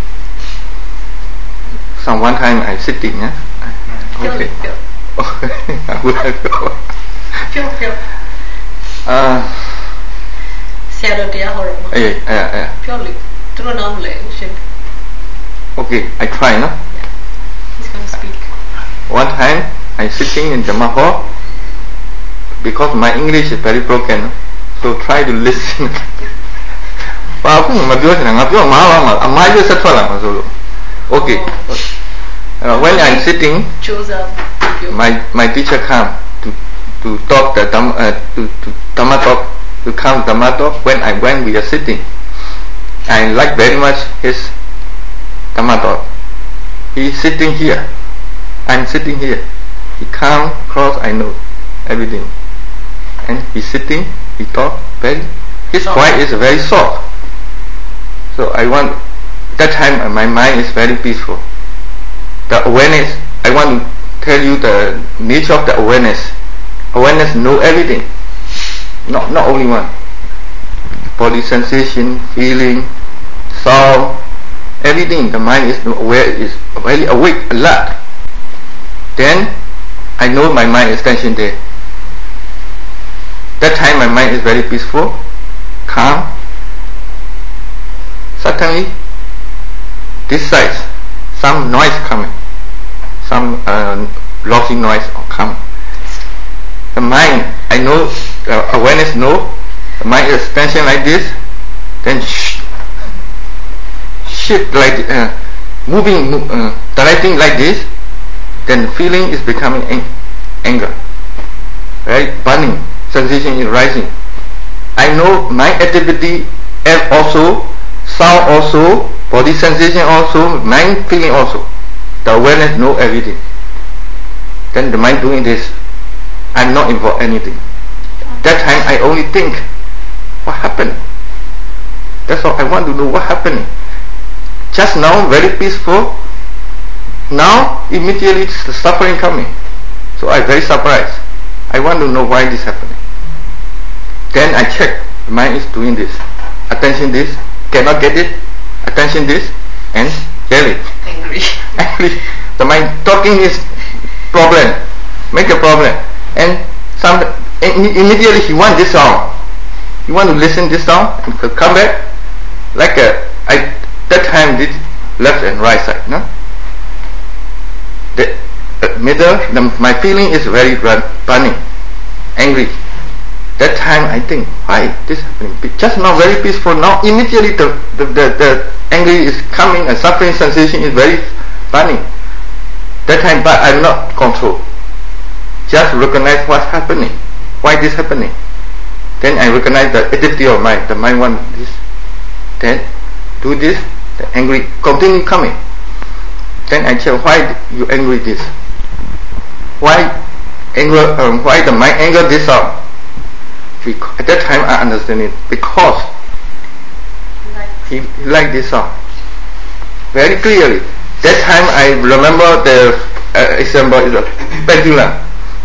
some one time I sitting yeah Feel okay it, feel. I would have Feel, feel. အာ Sarah Dia Horma. အေးအဲ့အဲ့ Purely. Through non-relation. okay I try no He's going to speak. one time I sitting in Jama hall because my English is very broken so try to listen ဘာမှမပြောချင်တာငါပြောမှာပါမှာအမိုင်းရဆက်ထွက်လာမှာဆိုလို့ okay uh, when I'm sitting Choose a view. my my teacher come to to talk the dhamma uh, to to dhamma talk to come dhamma talk when I when we are sitting I like very much his dhamma talk he's sitting here I'm sitting here he come cross I know everything and he's sitting he talk very his voice is very soft so I want that time uh, my mind is very peaceful the awareness I want to tell you the nature of the awareness awareness know everything not not only one body sensation feeling sound everything the mind is aware is very awake alert then I know my mind is tension there that time my mind is very peaceful calm suddenly this side some noise coming some uh, lousy noise or come the mind I know the awareness know the mind is tension like this then sh- shift like uh, moving uh, directing like this then feeling is becoming ang- anger right burning sensation is rising I know my activity and also sound also body sensation also mind feeling also the awareness know everything then the mind doing this I'm not involved anything that time I only think what happened that's all I want to know what happened just now very peaceful now immediately the suffering coming so I very surprised I want to know why this happening then I check The mind is doing this. Attention this, cannot get it. Attention this, and yelling. Angry. Angry. The mind talking is problem, make a problem, and some and immediately he want this sound. He want to listen this sound and come back like a I that time did left and right side. No. The uh, middle, the, my feeling is very running, angry. That time I think, why this happening? Just now very peaceful. Now immediately the the, the, the angry is coming and suffering sensation is very funny. That time, but I'm not control. Just recognize what's happening. Why this happening? Then I recognize the attitude of mind. The mind want this. Then do this. The angry continue coming. Then I tell why you angry this. Why anger? Um, why the mind anger this out? Because at that time I understand it because he, he like this song very clearly. That time I remember the uh, example is a pendulum.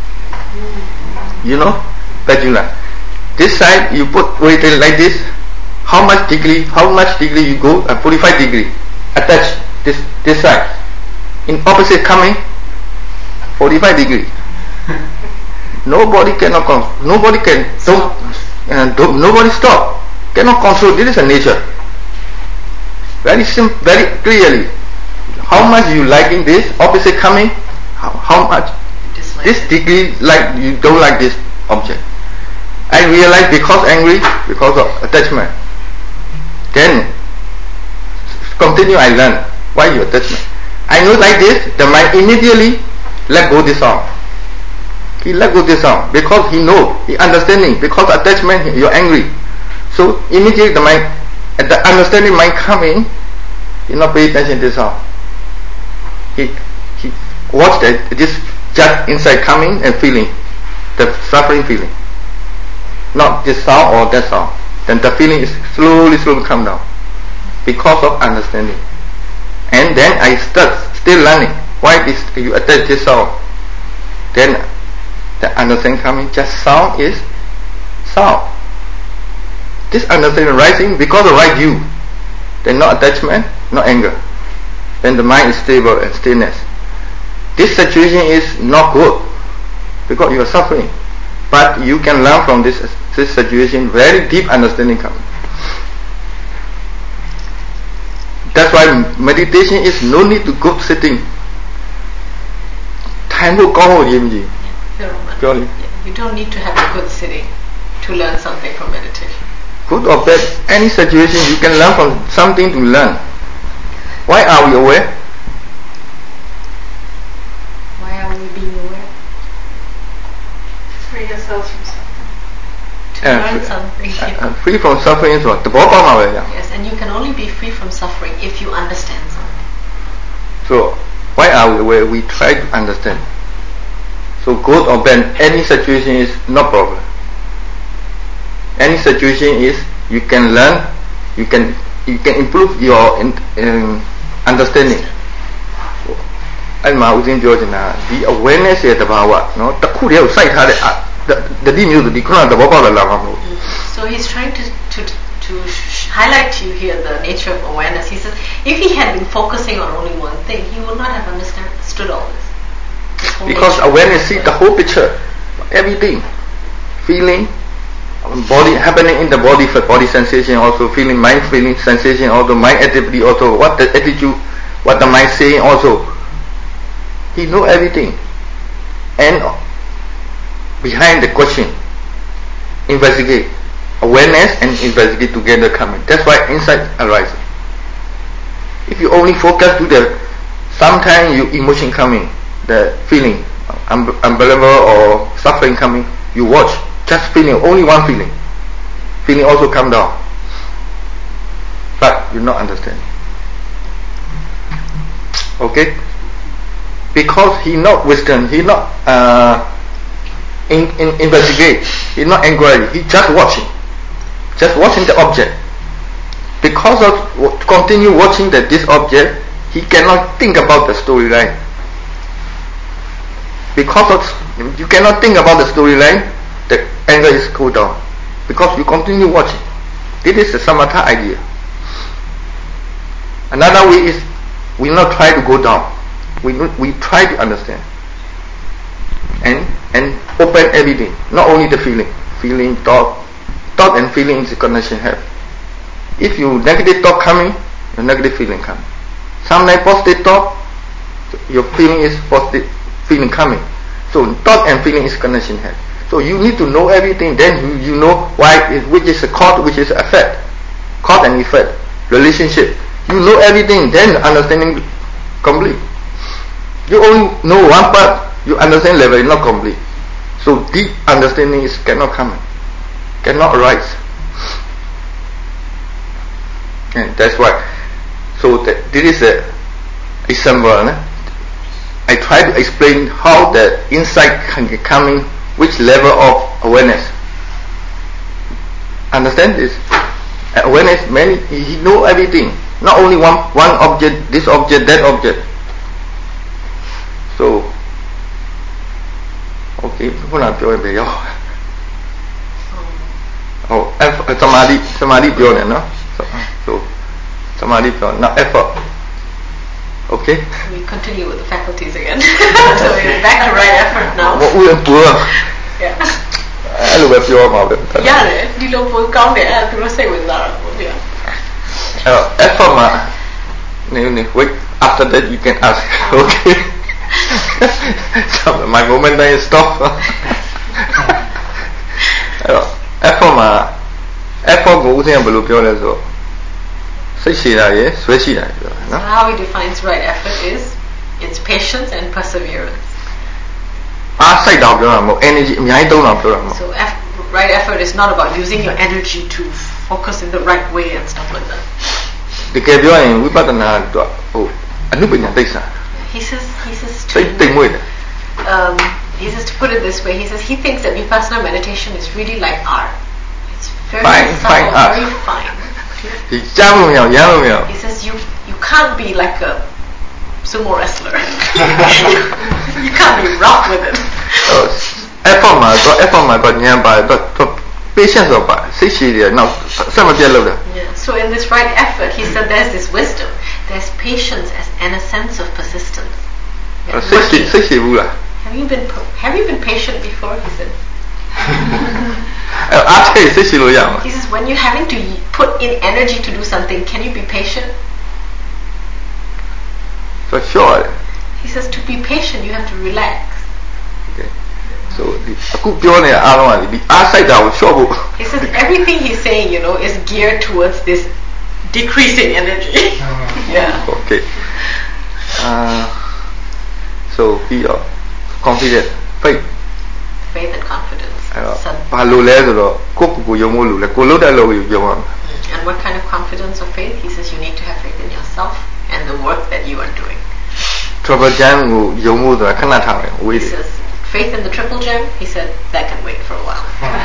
You know, pendulum. This side you put weight like this. How much degree? How much degree you go? Uh, forty-five degree. Attach this this side. In opposite coming, forty-five degree. Nobody cannot control. Nobody can don't, uh, don't. Nobody stop. Cannot control. This is a nature. Very simple. Very clearly. How much you liking this opposite coming? How, how much Dislike this it. degree like you don't like this object? I realize because angry because of attachment. Then continue. I learn why you attachment. I know like this. The mind immediately let go this on. He let go this on because he know, he understanding, because attachment you're angry. So immediately the mind, the understanding mind coming, he not pay attention to this on. He he watch that this just inside coming and feeling, the suffering feeling. Not this sound or that sound. Then the feeling is slowly slowly come down because of understanding. And then I start still learning why this you attach this sound. Then the understanding coming, just sound is sound. This understanding rising because of right view. Then no attachment, no anger. Then the mind is stable and stillness. This situation is not good because you are suffering. But you can learn from this, this situation, very deep understanding coming. That's why meditation is no need to go sitting. Time will go on. Yeah, you don't need to have a good sitting to learn something from meditation. Good or bad, any situation you can learn from something to learn. Why are we aware? Why are we being aware? Free yourselves from suffering. To Uh, learn free- something. Uh, free from suffering is what? The bottom of it. Yes, and you can only be free from suffering if you understand something. So why are we aware? We try to understand. So good or bad, any situation is no problem. Any situation is you can learn, you can you can improve your in, in understanding. အဲ့မှာဦးဇင်းပြောချင်တာဒီ awareness ရဲ့တဘာဝเนาะတစ်ခုတည်းကိုစိုက်ထားတဲ့တတိမျိုးဒီခုနကသဘောပေါက်လာလာမှာမဟုတ် So he's trying to to to highlight to you here the nature of awareness. He says if he had been focusing on only one thing, he would not have understood all this. This whole because nature of awareness see the awareness. whole picture, everything, feeling, body happening in the body, for body sensation also, feeling, mind feeling sensation also, mind activity also, what the attitude, what the mind saying also. He know everything. And behind the question, investigate. Awareness and investigate together coming. That's why insight arises. If you only focus to the, sometimes you emotion coming, the feeling, un- unbelievable or suffering coming, you watch, just feeling, only one feeling. Feeling also come down. But you not understand. Okay? Because he not wisdom, he not uh, in, in investigate, he not inquiry, he just watching. Just watching the object. Because of w- continue watching that this object, he cannot think about the storyline. Because of you cannot think about the storyline, the anger is cooled down. because you continue watching. This is the samatha idea. Another way is we not try to go down. We we try to understand and and open everything, not only the feeling, feeling, thought, thought and feeling is a connection have. If you negative thought coming, your negative feeling coming. Sometimes positive thought, your feeling is positive feeling coming. So thought and feeling is connection have. So you need to know everything. Then you, you know why it, which is a cause, which is effect, cause and effect, relationship. You know everything. Then understanding complete. You only know one part. Your understanding level is not complete. So deep understanding is cannot come, cannot arise. And that's why. So that this is a example. Eh? I try to explain how the insight can come in, which level of awareness. Understand this? Awareness, many he know everything. Not only one one object, this object, that object. So, okay, ခုနပြောရင်ပဲရောဟုတ် F သမာဓိသမာဓိပြောနေနော် so သမာဓိပြော now effort. Okay, we continue with the faculties again. So we're back to right effort now. ဘာဦးပူရ Yeah. အဲ့လိုပဲပြောမှာပဲရတယ်ဒီလိုပိုကောင်းတယ်အဲ့ဒါသူတို့စိတ်ဝင်စားတာပေါ့ဗျာအဲ့တော့ effort မှာနေနေ wait after that you can ask. Okay. So my moment then stop. အဲ့တော့ effort မှာ effort ကိုဦးစင်းကဘယ်လိုပြောလဲဆိုတော့စိတ်ရှိတာရယ်ဆွဲရှိတာရယ်ပြောတာနော် How he defines right effort is it's patience and perseverance. အားစိတ်တောင်ပြောတာမဟုတ် energy အများကြီးသုံးတာပြောတာမဟုတ် So eff- right effort is not about using your energy to focus in the right way and stuff like that. တကယ်ပြောရင်ဝိပဿနာတော့ဟိုအနုပညာသိက္ခာ He says he says စိတ် to တိမ်မွေ့တယ် um, he says to put it this way, he says he thinks that Vipassana meditation is really like art. It's very Fine, subtle, fine art. very fine. ဒီကြားလို့မရအောင်ရမ်းလို့မရအောင် He says you you can't be like a sumo wrestler. You can't be rough with it. ဟို effort မှာတော့ effort မှာတော့ညံပါတယ်တော့ patience တော့ပါစိတ်ရှိတယ်နောက်ဆက်မပြတ်လို့တာ Yeah. So in this right effort, he said there's this wisdom, there's patience as, and a sense of persistence. Yeah, စိတ်ရှိ working. စိတ်ရှိဘူးလား Have you been po- have you been patient before? He said. အဲ့အားထိတ်စိတ်ရှိလို့ရမှာ He says when you're having to put in energy to do something, can you be patient? ဆိုတော့ sure He says to be patient, you have to relax. okay so ဒီအခုပြောနေအားလုံးကဒီအားစိုက်တာကို short ဖို့ He says everything he's saying, you know, is geared towards this decreasing energy. Yeah. okay uh so be uh, confident faith Faith and confidence. အဲ့တော့ Sun. ဘာလို့လဲဆိုတော့ကိုယ့်ကိုယ်ကိုယုံမို့လို့လဲကိုလို့တဲ့လို့ယုံရမှာ And what kind of confidence or faith? He says you need to have faith in yourself and the work that you are doing. trouble jam ကိုယုံမို့ဆိုတာခဏထားမယ်ဝေး He တယ် says faith in the triple gem. He said that can wait for a while.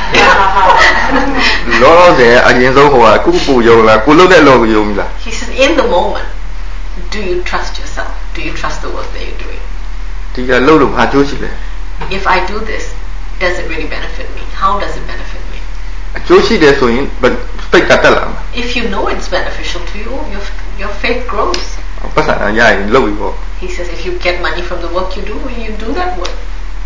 လောလောဆယ်အရင်ဆုံးဟိုကကိုယ့်ကိုယ်ယုံလားကိုလို့တဲ့လို့ယုံပြီလား He says in the moment, do you trust yourself? Do you trust the work that you're doing? ဒီကလို့လို့ဘာကျိုးရှိလဲ If I do this, does it really benefit me? How does it benefit me? အကျိုးရှိတယ်ဆိုရင်စိတ်ကတက်လာမှာ If you know it's beneficial to you, your your faith grows. ပတ်စံရရင်လုပ်ပြီပေါ့ He says if you get money from the work you do, you do that work.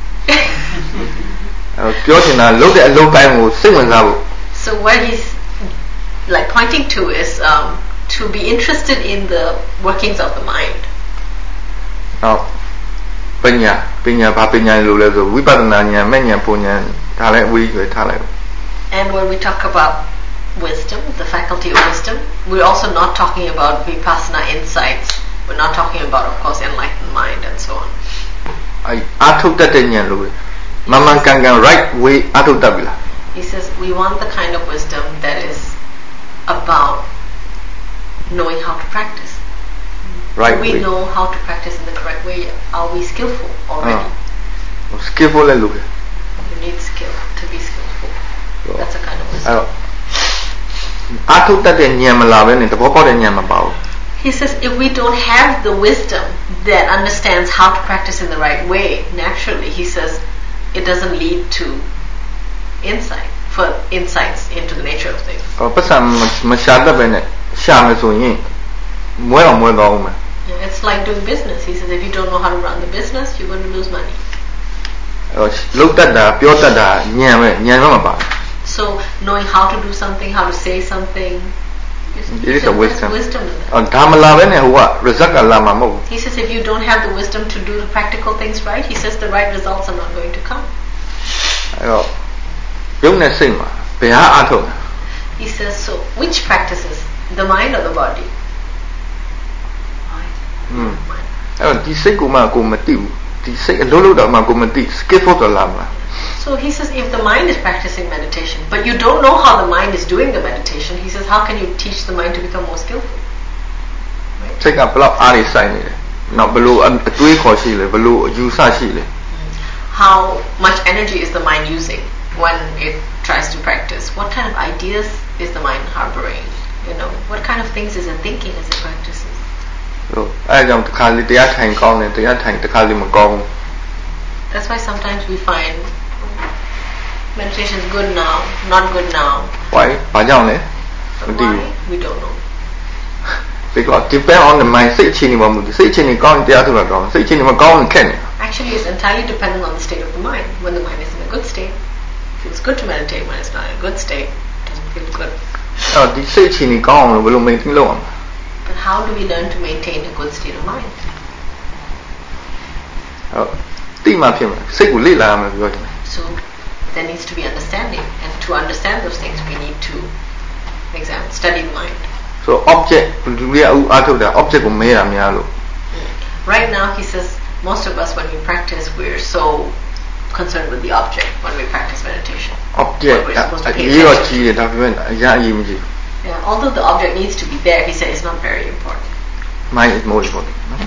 အဲပြောချင်တာလုပ်တဲ့အလုပ်တိုင်းကိုစိတ်ဝင်စားဖို့ So what he's like pointing to is um, to be interested in the workings of the mind. နောက်ပညာပညာဘာပညာလို့လဲဆိုဝိပဿနာဉာဏ်မဲ့ဉာဏ်ပုံဉာဏ်ဒါလည်းအဝေးကြီးပဲထားလိုက် And when we talk about wisdom, the faculty of wisdom, we're also not talking about vipassana insights. We're not talking about, of course, enlightened mind and so on. အဲအာထုတ်တတ်တဲ့ဉာဏ်လို့မမှန်ကန်ကန် right way အာထုတ်တတ်ပြီလား He says we want the kind of wisdom that is about knowing how to practice. right Do we way know how to practice in the correct way? Are we skillful already? skillful လည်းလုပ်တယ် You need skill to be skillful. That's a kind of အဲ wisdom. တော့အာထုတ်တတ်တဲ့ဉာဏ်မလာဘဲနဲ့သဘောပေါက်တဲ့ဉာဏ်မပါဘူး He says if we don't have the wisdom that understands how to practice in the right way, naturally, he says, it doesn't lead to insight, for insights into the nature of things. ဟောပတ်စံမရှာတတ်ပဲနဲ့ရှာမယ်ဆိုရင်မွဲအောင်မွဲတော့အောင်မယ် Yeah, it's like doing business. He says if you don't know how to run the business, you're going to lose money. ဟောလုတ်တတ်တာပြောတတ်တာဉာဏ်ပဲဉာဏ်တော့မပါ So knowing how to do something, how to say something, it is a wisdom. wisdom in that. ဟောဒါမလာပဲနဲ့ဟိုက result ကလာမှာမဟုတ်ဘူး He says if you don't have the wisdom to do the practical things right, he says the right results are not going to come. အဲ့တော့ရုပ်နဲ့စိတ်မှာဘယ်ဟာအထုတ်လဲ He says, so which practices? The mind or the body? อืมအဲ့တော့ဒီစိတ်ကိုမှကိုမသိဘူးဒီစိတ်အလုံးလုံးတော့မှကိုမသိ skillful တော့လာမှာ So he says if the mind is practicing meditation, but you don't know how the mind is doing the meditation, he says how can you teach the mind to become more skillful? စိတ်ကဘယ်လောက်အားရဆိုင်နေလဲနောက်ဘယ်လိုအတွေးခေါ်ရှိလဲဘယ်လိုအယူဆရှိလဲ How much energy is the mind using when it tries to practice? What kind of ideas is the mind harboring? You know, what kind of things is it thinking as it practices? ဟိုအဲ့ကြောင့်တစ်ခါလေတရားထိုင်ကောင်းတယ်တရားထိုင်တစ်ခါလေမကောင်းဘူး That's why sometimes we find meditation is good now, not good now. why ဘာကြောင့်လဲ But မသိဘူး why? We don't know. because depend on the mind စိတ်အခြေအနေပေါ်မူတည်စိတ်အခြေအနေကောင်းရင်တရားထုတ်တာကောင်းစိတ်အခြေအနေမကောင်းရင်ခက်နေ Actually, it's entirely dependent on the state of the mind. When the mind is in a good state, it feels good to meditate. When it's not in a good state, it doesn't feel good. အဲ့တော့ဒီစိတ်အခြေအနေကောင်းအောင်လို့ဘယ်လို maintain လုပ်အောင် But how do we learn to maintain a good state of mind? ဟုတ်တိမှဖြစ်မှာစိတ်ကိုလေ့လာရမယ်ပြောတယ် So there needs to be understanding, and to understand those things, we need to examine, study the mind. so object လူတွေကအခုအားထုတ်တာ object ကိုမဲတာများလို့ Right now, he says, most of us, when we practice, we're so concerned with the object when we practice meditation. object What we're supposed to အ pay ရေးရော attention ကြီးတယ်ဒါပေမဲ့အရာအရေးမကြီး Yeah, although the object needs to be there, he said it's not very important. mind is more important နော်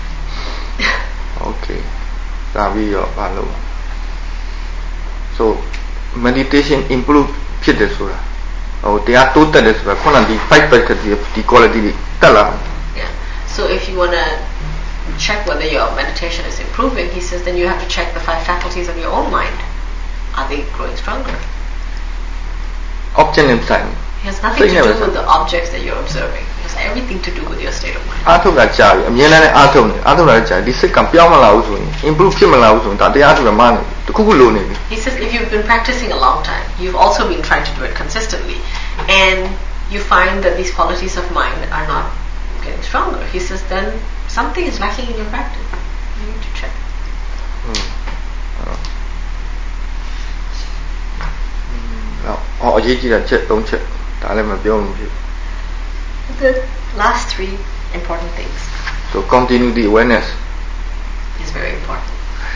okay ဒါပြီးတော့ဘာလို့ so meditation improve ဖြစ်တယ်ဆိုတာဟိုတရားတိုးတက်တယ်ဆိုတာခုနကဒီ five factors ဒီ quality တွေတက်လာ Yeah. So if you want to check whether your meditation is improving, he says, then you have to check the five faculties of your own mind. Are they growing stronger? object နဲ့ဆိုင် It has nothing to do with the objects that you're observing. It has everything to do with your state of mind. အားထုတ်တာကြာပြီအမြဲတမ်းအားထုတ်နေအားထုတ်တာကြာဒီစိတ်ကပြောင်းမလာဘူးဆိုရင် improve ဖြစ်မလာဘူးဆိုရင်ဒါတရားထုတ်တာမှနေတခုခုလိုနေပြီ He says if you've been practicing a long time, you've also been trying to do it consistently, and you find that these qualities of mind are not getting stronger. He says then something is lacking in your practice. You need to check. ဟောအရေးကြီးတာချက်သုံးချက်ဒါလည်းမပြောလို့ဖြစ် The last three important things so continuity awareness is very important.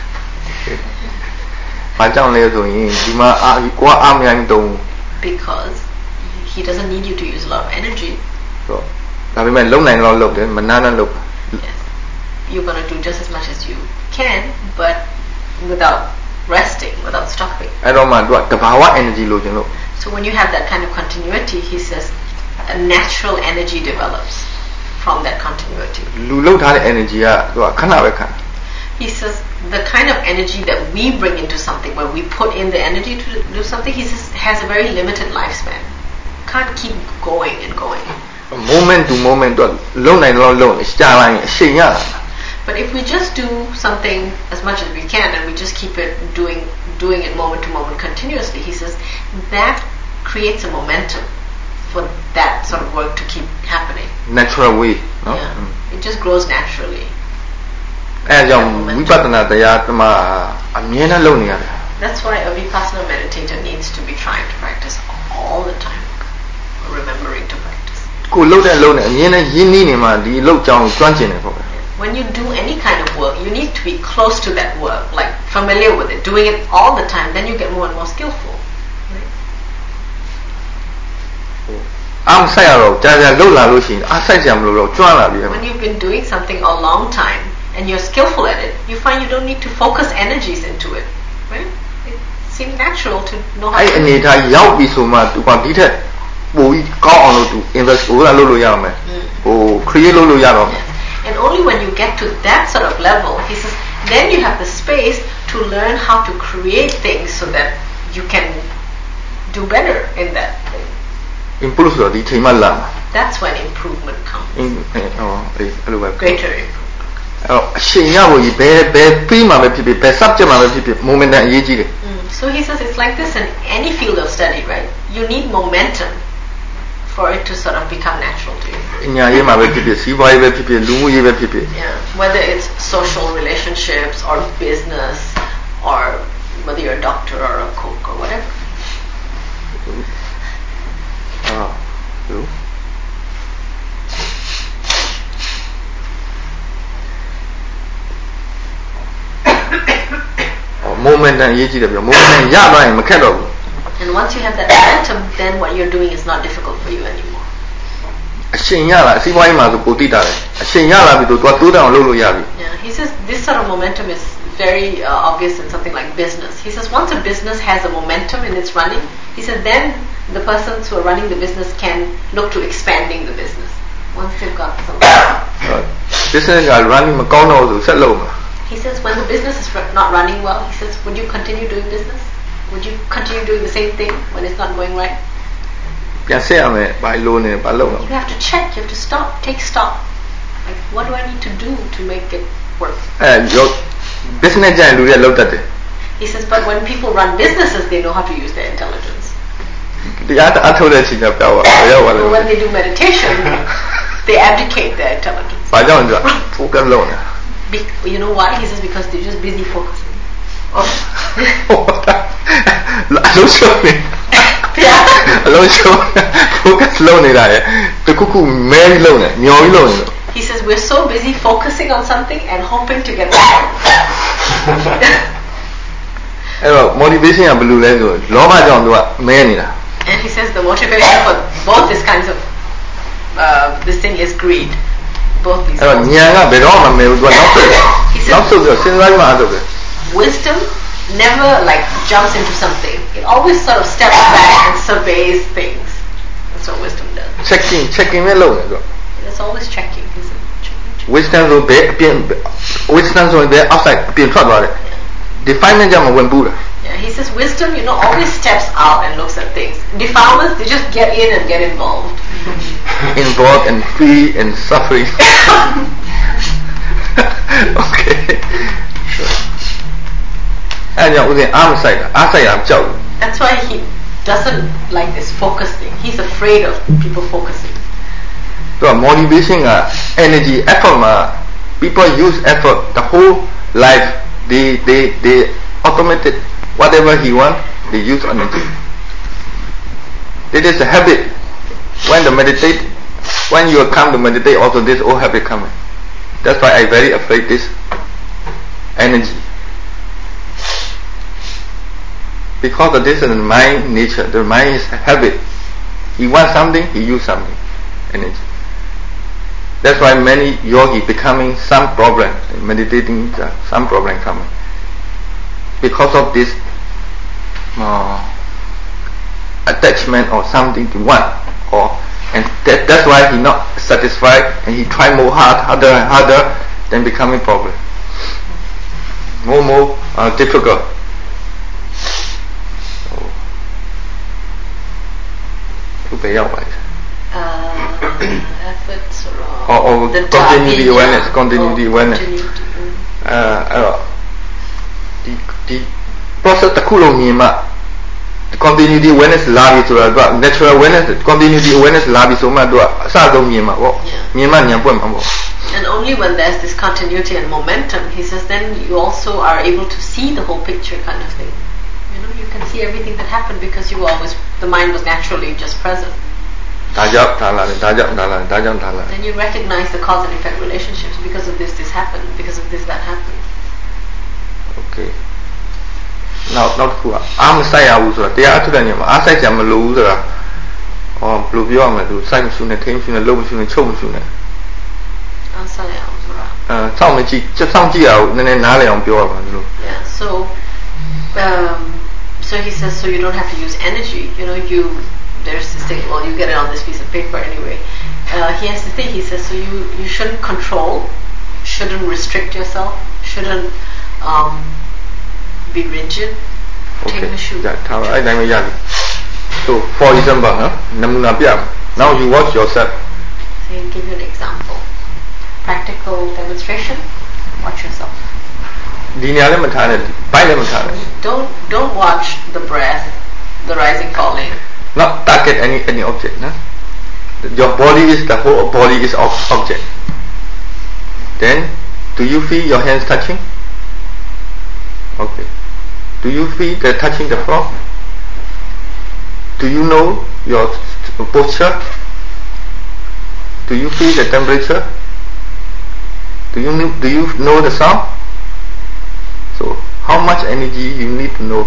ဘာကြောင့်လဲဆိုရင်ဒီမှာအာကိုယ်အားမရိုင်းတုံး Because he doesn't need you to use a lot of energy. ဆိုဒါပေမဲ့လုံနိုင်တော့လုပ်တယ်မနာနဲ့လုပ် Yes, you're going to do just as much as you can, but without resting, without stopping. အဲ့တော့မှသူကတဘာဝ energy လိုချင်လို့ So when you have that kind of continuity, he says a natural energy develops from that continuity. လူလောက်ထားတဲ့ energy ကသူကခဏပဲခံ He says the kind of energy that we bring into something, where we put in the energy to do something, he says has a very limited lifespan. Can't keep going and going. moment to moment သူလုံနိုင်တော့လုံရှားလိုက်ရင်အချိန်ရတာ But if we just do something as much as we can and we just keep it doing doing it moment to moment continuously, he says that creates a momentum for that sort of work to keep happening. natural way နော် Yeah, it just grows naturally. အဲဒါကြောင့်ဝိပဿနာတရားတမအမြဲတမ်းလုပ်နေရတယ် That's why a vipassana meditator needs to be trying to practice all the time, remembering to practice. ကိုလှုပ်တဲ့လှုပ်နဲ့အမြဲတမ်းရင်းနှီးနေမှဒီလှုပ်ကြောင်းကျွမ်းကျင်တယ်ပေါ့ When you do any kind of work, you need to be close to that work, like familiar with it, doing it all the time, then you get more and more skillful. Right? အားဆိုင်ရတော့ကြာကြာလှုပ်လာလို့ရှိရင်အားဆိုင်ကြမလို့တော့ကျွမ်းလာပြီ When you've been doing something a long time and you're skillful at it, you find you don't need to focus energies into it. Right? It seems natural to know how အဲ့ to အနေထားရောက်ပြီဆိုမှသူကဒီထက်ပိုပြီးကောင်းအောင်လို့သူ invest ဟိုကလုပ်လို့ရမယ်ဟို create လုပ်လို့ရတော့မယ် And only when you get to that sort of level, he says, then you have the space to learn how to create things so that you can do better in that thing. improve ဆိုတော့ဒီချိန်မှလာမှာ That's when improvement comes. အင်းဟောအေးအဲ့လိုပဲ Greater improvement. အဲ့တော့အရှိန်ရဖို့ကြီးဘယ်ဘယ်ပြီးမှပဲဖြစ်ဖြစ်ဘယ် subject မှာပဲဖြစ်ဖြစ် momentum အရေးကြီးတယ် Mm. So he says it's like this in any field of study, right? You need momentum for it to sort of become natural to you. အညာရေးမှာပဲဖြစ်ဖြစ်စီးပွားရေးပဲဖြစ်ဖြစ်လူမှုရေးပဲဖြစ်ဖြစ် Yeah, whether it's social relationships or business or whether you're a doctor or a cook or whatever. အာဟုတ် momentum အရေးကြီးတယ်ပြော momentum ရသွားရင်မခက်တော့ဘူး And once you have that momentum, then what you're doing is not difficult for you anymore. အရှိန်ရလာစီးပွားရေးမှာဆိုပိုတိတာတယ်အရှိန်ရလာပြီဆိုတော့တိုးတက်အောင်လုပ်လို့ရပြီ Yeah, he says this sort of momentum is very uh, obvious in something like business. He says once a business has a momentum in its running, he says then the persons who are running the business can look to expanding the business. Once they've got some. business က running မကောင်းတော့ဘူးဆိုဆက်လုပ်မှာ He says when the business is not running well, he says would you continue doing business? Would you continue doing the same thing when it's not going right? ပြန်ဆက်ရမယ်ဘာလို့နေဘာလုပ်လဲ You have to check, you have to stop, take stock. Like what do I need to do to make it work? အဲရော business ကြရင်လူတွေလောက်တတ်တယ် He says but when people run businesses, they know how to use their intelligence. တရားအထုတ်တဲ့အချိန်ကျပြောက်သွားရောက်သွားတယ် But when they do meditation, they abdicate their intelligence. ဘာကြောင့်လဲ focus လုပ်နေ Be- you know why? He says because they're just busy focusing. အလုံးရှုံးနေ Yeah. အလုံးရှုံး focus လုပ်နေတာလေတခုခုမဲပြီးလုပ်နေညော်ပြီးလုပ်နေလို့ He says we're so busy focusing on something and hoping to get that. အဲ့တော့ motivation ကဘယ်လိုလဲဆိုလောဘကြောင့်သူကမဲနေတာ And he says the motivation for both these kinds of uh, this thing is greed. Both these. အဲ့တော့ဉာဏ်ကဘယ်တော့မှမမဲဘူးသူကနောက်ဆုတ်တယ်နောက်ဆုတ်ပြီးစဉ်းစားမှအားထုတ်တယ် Wisdom never like jumps into something. It always sort of steps back and surveys things. That's what wisdom does. checking checking ပဲလုပ်နေသူ It's always checking. He said, checking, checking. wisdom ဆိုဘယ်အပြင် wisdom ဆိုဘယ် outside အပြင်ထွက်သွားတယ် definement ကြောင့်မဝင်ဘူးလား Yeah, he says wisdom, you know, always steps out and looks at things. Defilements, they just get in and get involved. involved and free and suffering okay sure အဲ့ကြောင့်ဦးဇင်းအားမဆိုင်တာအားဆိုင်တာကြောက်တယ် That's why he doesn't like this focus thing. He's afraid of people focusing. သူက motivation က energy effort မှာ people use effort the whole life they they they automated whatever he want they use energy it is a habit when the meditate when you come to meditate also this old habit coming that's why I very afraid this energy because of this is the mind nature the mind is a habit he wants something he use something energy that's why many yogi becoming some problem meditating uh, some problem coming because of this uh, attachment or something to one or and that, that's why he not satisfied and he try more hard harder and harder then becoming problem more more uh, difficult to be out like Uh, efforts or, or, or the continue the target, awareness yeah. continue Oh, the awareness continue to, mm. အဲအဲ့တော့ဒီဒီ process တစ်ခုလုံးမြင်မှ continuity awareness လာပြီဆိုတာက natural awareness continuity awareness လာပြီဆိုမှသူကအစဆုံးမြင်မှာပေါ့မြင်မှဉာဏ်ပွင့်မှာပေါ့ And only when there's this continuity and momentum, he says, then you also are able to see the whole picture kind of thing. You know, you can see everything that happened because you always, the mind was naturally just present. ဒါကြောင့်ဒါလာတယ်ဒါကြောင့်ဒါလာတယ်ဒါကြောင့်ဒါလာတယ် Then you recognize the cause and effect relationships. Because of this, this happened. Because of this, that happened. okay နောက်နောက်တစ်ခုကအာမဆိုင်ရဘူးဆိုတာတရားအထုတ်တဲ့ညမှာအားဆိုင်ကြမလို့ဘူးဆိုတာဟောဘယ်လိုပြောရမလဲသူစိုက်မရှိနဲ့ထိန်းမရှိနဲ့လုံးမရှိနဲ့ချုပ်မရှိနဲ့ Asaya Uzura. အဲစောင့်မကြည့်ချက်စောင့်ကြည့်ရအောင်နည်းနည်းနားလည်အောင်ပြောရပါလို့ Yeah, so um, so he says, so you don't have to use energy. You know, you there's this thing. Well, you get it on this piece of paper anyway. Uh, he has this thing. He says, so you you shouldn't control, shouldn't restrict yourself, shouldn't um, be rigid. okay Take the shoe. ဒါထားပါအဲ့တိုင်းပဲရပြီ So, for example, huh? Namuna piam. Now you watch yourself. So I'll give you an example. Practical demonstration. Watch yourself. ဒီနေရာလည်းမထားနဲ့ဘိုက်လည်းမထားနဲ့ Don't don't watch the breath, the rising falling. Not target any any object, no? Your body is the whole body is of object. Then, do you feel your hands touching? Okay. Do you feel the touching the floor? Do you know your posture? Do you feel the temperature? Do you know, do you know the sound? So, how much energy you need to know?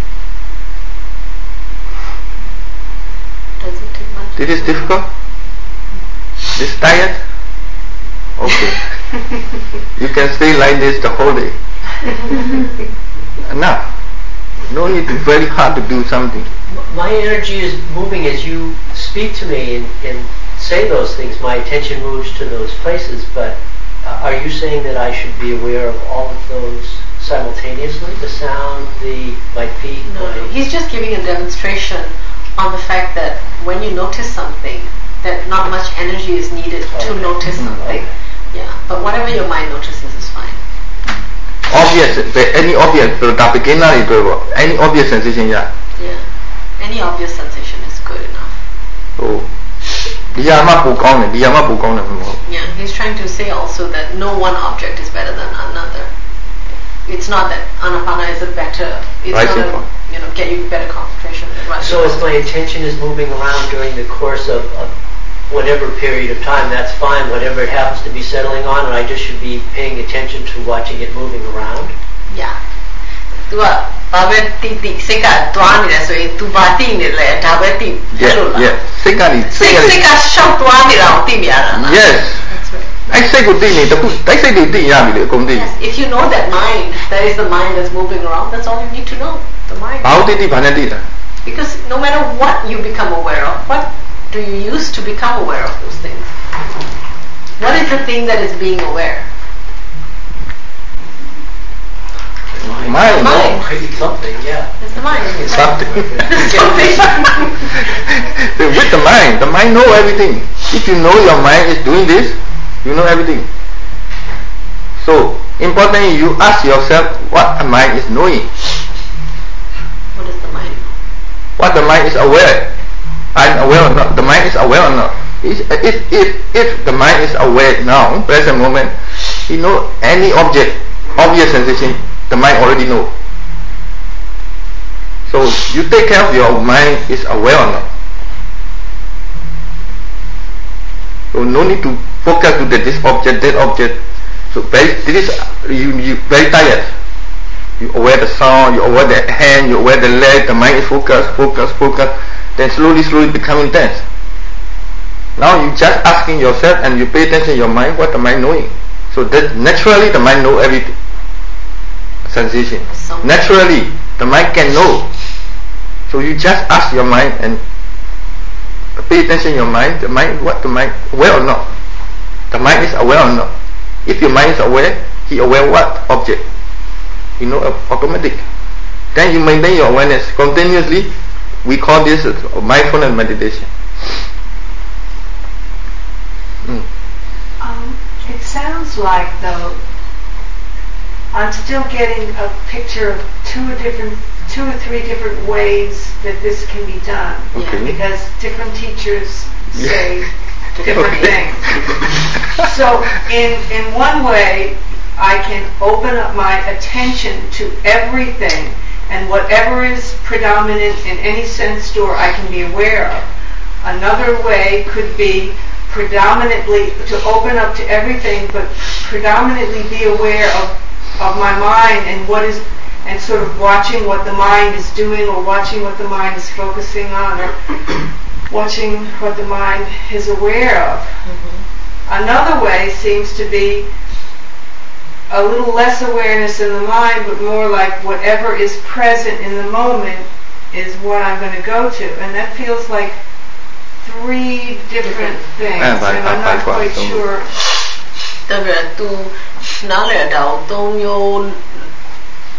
Does it take much? This is difficult? This tired? Okay. You can stay like this the whole day. Enough. No need to very hard to do something. My energy is moving as you speak to me and, and say those things. My attention moves to those places, but uh, are you saying that I should be aware of all of those simultaneously? The sound, the my feet, No, my... no. He's just giving a demonstration on the fact that when you notice something, that not much energy is needed to Okay. notice Mm, something. Yeah, but whatever your mind notices is fine. Obvious, any obvious, the beginner, any obvious sensation, yeah. Yeah, any obvious sensation is good enough. So, ဒီဟာမှပိုကောင်းတယ်ဒီဟာမှပိုကောင်းတယ်မဟုတ် Yeah, he's trying to say also that no one object is better than another. It's not that Anapana is a better, it's Right, not simple. a, you know, get you better concentration. Right. So if my attention is moving around during the course of, of whatever period of time, that's fine. Whatever it happens to be settling on, and I just should be paying attention to watching it moving around. Yeah. သူကဘာပဲတိတိစိတ်ကတွားနေတယ်ဆိုရင် तू ဘာတိနေလဲဒါပဲတိ Yes, yes. စိတ်ကနေစိတ်စိတ်ကရှောက်တွားနေတာကိုသိမြရတာ Yes. That's right. အဲ့စိတ်ကိုသိနေတခုတိုက်စိတ်တွေသိရပြီလေအကုန်သိပြီ Yes, if you know that mind, that is the mind that's moving around, that's all you need to know. The mind. ဘာလို့သိသိဘာနဲ့သိတာ Because no matter what you become aware of, what do you use to become aware of those things? What is the thing that is being aware? Mind. The mind. Something, yeah. It's the mind. Something. Something. With the mind, the mind know everything. If you know your mind is doing this, you know everything. So, importantly, you ask yourself what the mind is knowing. What is the mind? What the mind is aware. I'm aware or not. The mind is aware or not. If, if, if, if the mind is aware now, present moment, you know any object, obvious sensation, the mind already know. So you take care of your mind is aware or not. So no need to focus to this object, that object. So very, this is you, you very tired. You aware the sound, you aware the hand, you aware the leg, the mind is focused, focused, focused. Then slowly, slowly become intense. Now you just asking yourself and you pay attention to your mind, what the mind knowing. So that naturally the mind know everything. Sensation. Naturally, the mind can know. So you just ask your mind and pay attention to your mind. The mind, what the mind, aware or not? The mind is aware or not? If your mind is aware, he aware what object? You know, automatic. Then you maintain your awareness continuously. We call this mindfulness meditation. Mm. Um, it sounds like though I'm still getting a picture of two different, two or three different ways that this can be done. Okay. Because different teachers Yeah. say different Okay. things. So in in one way, I can open up my attention to everything, and whatever is predominant in any sense store, I can be aware of. Another way could be predominantly to open up to everything, but predominantly be aware of of my mind and what is, and sort of watching what the mind is doing, or watching what the mind is focusing on, or watching what the mind is aware of. Mm-hmm. Another way seems to be a little less awareness in the mind, but more like whatever is present in the moment is what I'm going to go to. And that feels like three different things, Ah, and I'm not quite sure. တကယ် तू နားလည်တာကိုသုံးမျိုး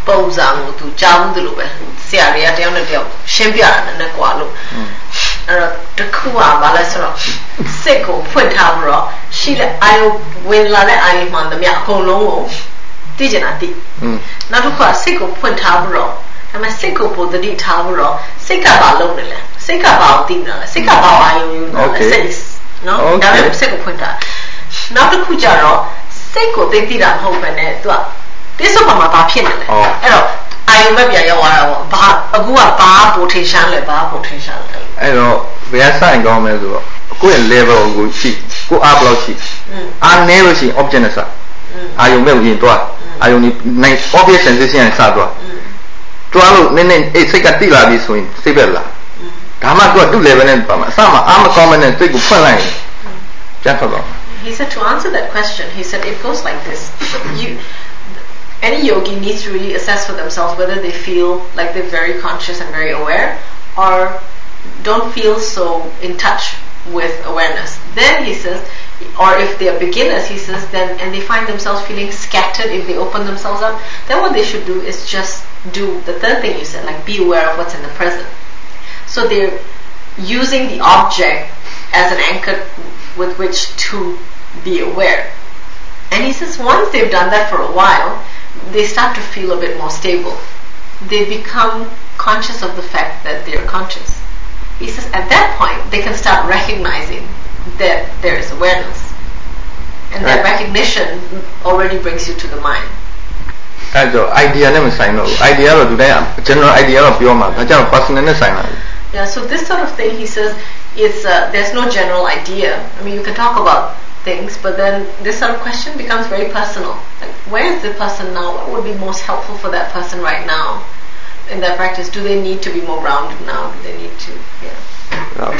ပုံစံကိုသူကြောင်းတယ်လို့ပဲဆရာတွေကတယောက်နဲ့တယောက်ရှင်းပြတာနဲ့ကွာလို့အဲ့တော့တခုကဘာလဲဆိုတော့စိတ်ကိုဖွင့်ထားပြီးတော့ရှိတဲ့အာယုဝင်လာတဲ့အာယုမှန်သမျှအကုန်လုံးကိုသိကျင်တာသိနောက်တစ်ခုကစိတ်ကိုဖွင့်ထားပြီးတော့ဒါပေမဲ့စိတ်ကိုပုံသတိထားပြီးတော့စိတ်ကဘာလုပ်နေလဲစိတ်ကဘာကိုသိနေလဲစိတ်ကဘာအာယုယူနေလဲစိတ်နော်ဒါပေမဲ့စိတ်ကိုဖွင့်ထားနောက်တစ်ခုကျတော့စိတ်ကိုသိသိတာမဟုတ်ပဲနဲ့သူကပြစ္ဆုတ်ပါမှာဘာဖြစ်နေလဲအဲ့တော့အာယုမဲ့ပြန်ရောက်သွားတာပေါ့ဘာအခုကဘာ potential လဲဘာ potential လဲအဲ့တော့ဘယ်အဆိုင်ကောင်းမလဲဆိုတော့ကိုယ့်ရဲ့ level ကိုရှိကိုအားဘယ်လောက်ရှိအားနည်းလို့ရှိရင် object နဲ့စအာယုမဲ့ဝင်သွားအာယုန်နဲ့ obvious sensation နဲ့စသွားတွားလို့နည်းနည်းအဲ့စိတ်ကတိလာပြီဆိုရင်စိတ်ပဲလာဒါမှသူကသူ့ level နဲ့ပါမှာအစမှာအားမကောင်းမနဲ့စိတ်ကိုဖွင့်လိုက်ရင်ပြန်ထွက်သွား He said to answer that question he said it goes like this you any yogi needs to really assess for themselves whether they feel like they're very conscious and very aware or don't feel so in touch with awareness then he says or if they are beginners he says then and they find themselves feeling scattered if they open themselves up then what they should do is just do the third thing you said like be aware of what's in the present so they're using the object as an anchor with which to be aware and he says once they've done that for a while they start to feel a bit more stable they become conscious of the fact that they are conscious he says at that point they can start recognizing that there is awareness and that recognition already brings you to the mind အဲ့တော့ idea နဲ့မဆိုင်တော့ idea တော့ဒီတိုင်း general idea တော့ပြောမှာဒါကြောင့် personal နဲ့ဆိုင်လာ yeah so this sort of thing he says is uh, there's no general idea I mean you can talk about things but then this sort of question becomes very personal like where is the person now what would be most helpful for that person right now in their practice do they need to be more grounded now do they need to yeah to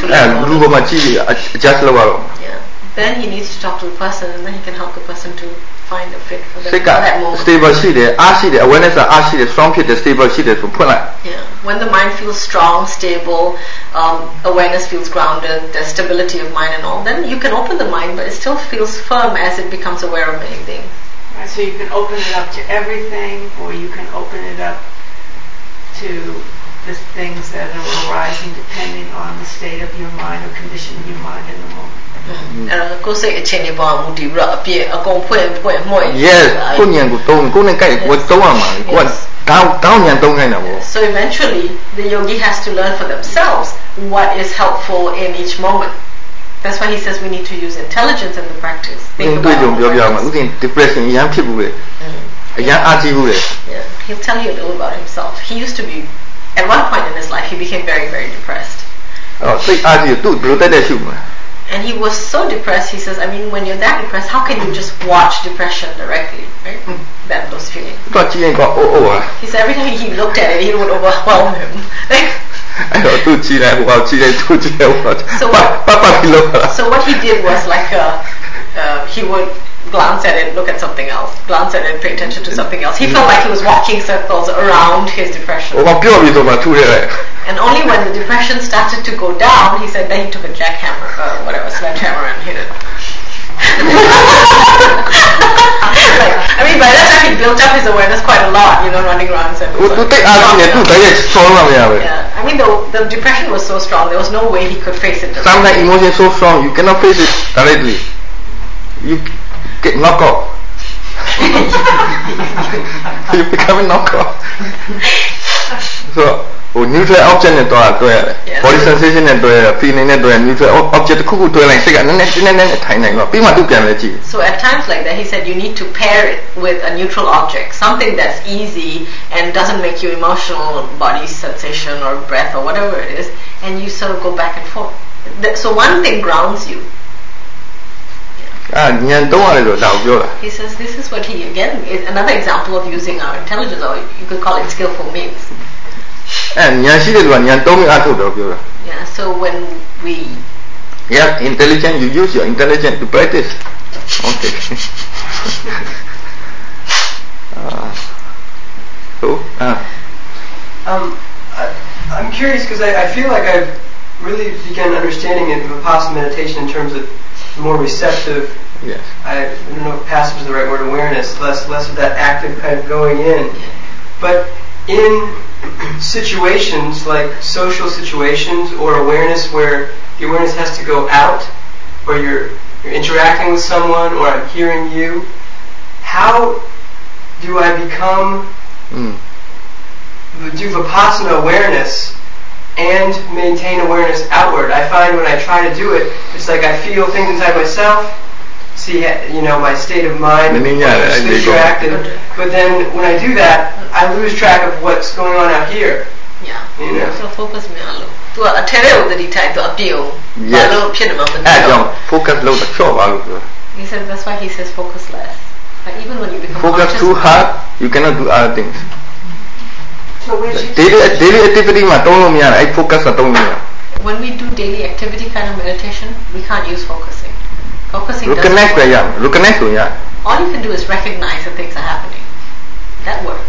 adjust yeah then he needs to talk to the person and then he can help the person to find a fit for, them, for that moment stable ရှိတယ်အားရှိတယ် awareness အားရှိတယ် strong ဖြစ်တယ် stable ရှိတယ်ဆိုဖွင့်လိုက် yeah when the mind feels strong stable um, awareness feels grounded there's stability of mind and all then you can open the mind but it still feels firm as it becomes aware of anything right, so you can open it up to everything or you can open it up to the things that are arising depending on the state of your mind or condition of your mind in the moment အဲ့တော့ကိုယ်စိတ်အခြေအနေပေါ်မူတည်ပြီးတော့အပြည့်အကုန်ဖွင့်ဖွင့်မှွေ yes ကိုဉာဏ်ကိုသုံးကိုနဲ့ကြိုက်ကိုသုံးရမှာကိုကတောင်းတောင်းဉာဏ်သုံးခိုင်းတာပေါ့ so eventually the yogi has to learn for themselves what is helpful in each moment that's why he says we need to use intelligence in the practice think about it ပြောပြမှာဥစဉ် depression အရင်ဖြစ်ဘူးလေအရင်အားကြီးဘူးလေ yeah he'll tell you a little about himself he used to be at one point in his life he became very very depressed oh စိတ်အားကြီးသူ့ဘယ်လိုတက်တဲ့ရှုမှာ and he was so depressed he says I mean when you're that depressed how can you just watch depression directly right that those feelings oh oh he said every time he looked at it it would overwhelm him I don't do chile wow chile do chile so what so what he did was like uh, uh, he would glance at it look at something else glance at it pay attention to something else he felt like he was walking circles around his depression and only when the depression started to go down he said that he took a jackhammer or uh, whatever sledgehammer and hit it like, I mean by that time he built up his awareness quite a lot you know running around and yeah I mean the, the depression was so strong there was no way he could face it directly. Sometimes emotion so strong you cannot face it directly you get knocked off you become a knockoff so oh neutral object နဲ့တော့တွဲရတယ် body sensation နဲ့တွဲရ feeling နဲ့တွဲ neutral object တစ်ခုခုတွဲလိုက်စိတ်ကနည်းနည်းနည်းနည်းထိုင်နိုင်တော့ပြီးမှသူပြန်လဲကြည့် so at times like that he said you need to pair it with a neutral object something that's easy and doesn't make you emotional body sensation or breath or whatever it is and you sort of go back and forth so one thing grounds you ah ဉာဏ်သုံးရတယ်လို့ဒါကိုပြောတာ he says this is what he again is another example of using our intelligence or you could call it skillful means အဲဉာဏ်ရှိတဲ့လူကဉာဏ်သုံးပြီးအထုတ်တော့ပြောတာ yeah so when we you have intelligence you use your intelligence to practice okay uh, so uh. um I, I'm curious because I, I feel like I've really begun understanding it Vipassana meditation in terms of more receptive yes I, I don't know if passive is the right word awareness less less of that active kind of going in but in situations like social situations or awareness where the awareness has to go out, or you're, you're interacting with someone, or I'm hearing you, how do I become, mm. do vipassana awareness and maintain awareness outward? I find when I try to do it, it's like I feel things inside myself, see, you know, my state of mind, yeah, distracted, but then when I do that, I lose track of what's going on out here. Yeah. You know? So focus me on lo. Tu a tere o the type to appeal. Yes. Focus low the show. He said that's why he says focus less. Like even when you become focus too hard, you cannot do other things. So when she daily daily activity ma don't lo miyara, I focus ma don't lo miyara. When we do daily activity kind of meditation, we can't use focusing. Focusing recognize doesn't yeah, recognize to yeah. All you can do is recognize that things are happening. That works.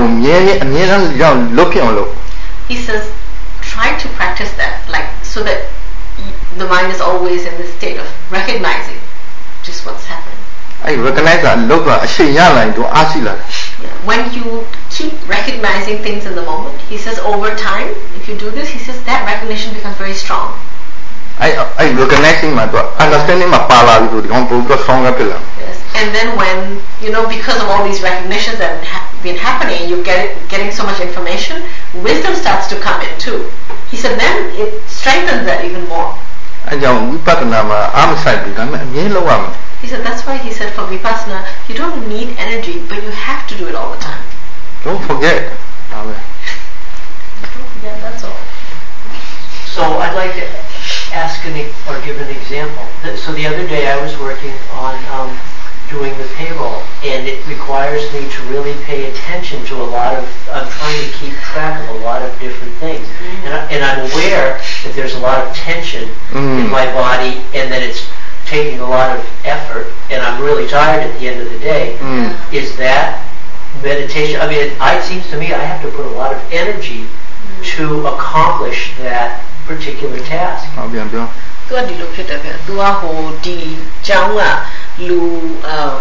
He says, try to practice that, like so that the mind is always in the state of recognizing just what's happening. I recognize that. Yeah. When you keep recognizing things in the moment, he says over time, if you do this, he says that recognition becomes very strong. I I recognizing my understanding my pala to stronger pillar. Yes, and then when you know because of all these recognitions that have been happening, you get getting so much information, wisdom starts to come in too. He said then it strengthens that even more. He said that's why he said for vipassana you don't need energy, but you have to do it all the time. Don't forget. Don't forget. That's all. So I'd like to ask an, or give an example. So the other day I was working on um, doing the payroll, and it requires me to really pay attention to a lot of, I'm trying to keep track of a lot of different things. Mm. And, I, and I'm aware that there's a lot of tension mm. in my body, and that it's taking a lot of effort, and I'm really tired at the end of the day. Mm. Is that meditation? I mean, it, it seems to me I have to put a lot of energy mm. to accomplish that particular task. Oh, bien, bien. Tu as dit le fait de faire. Tu as dit, Jiang a lu, um,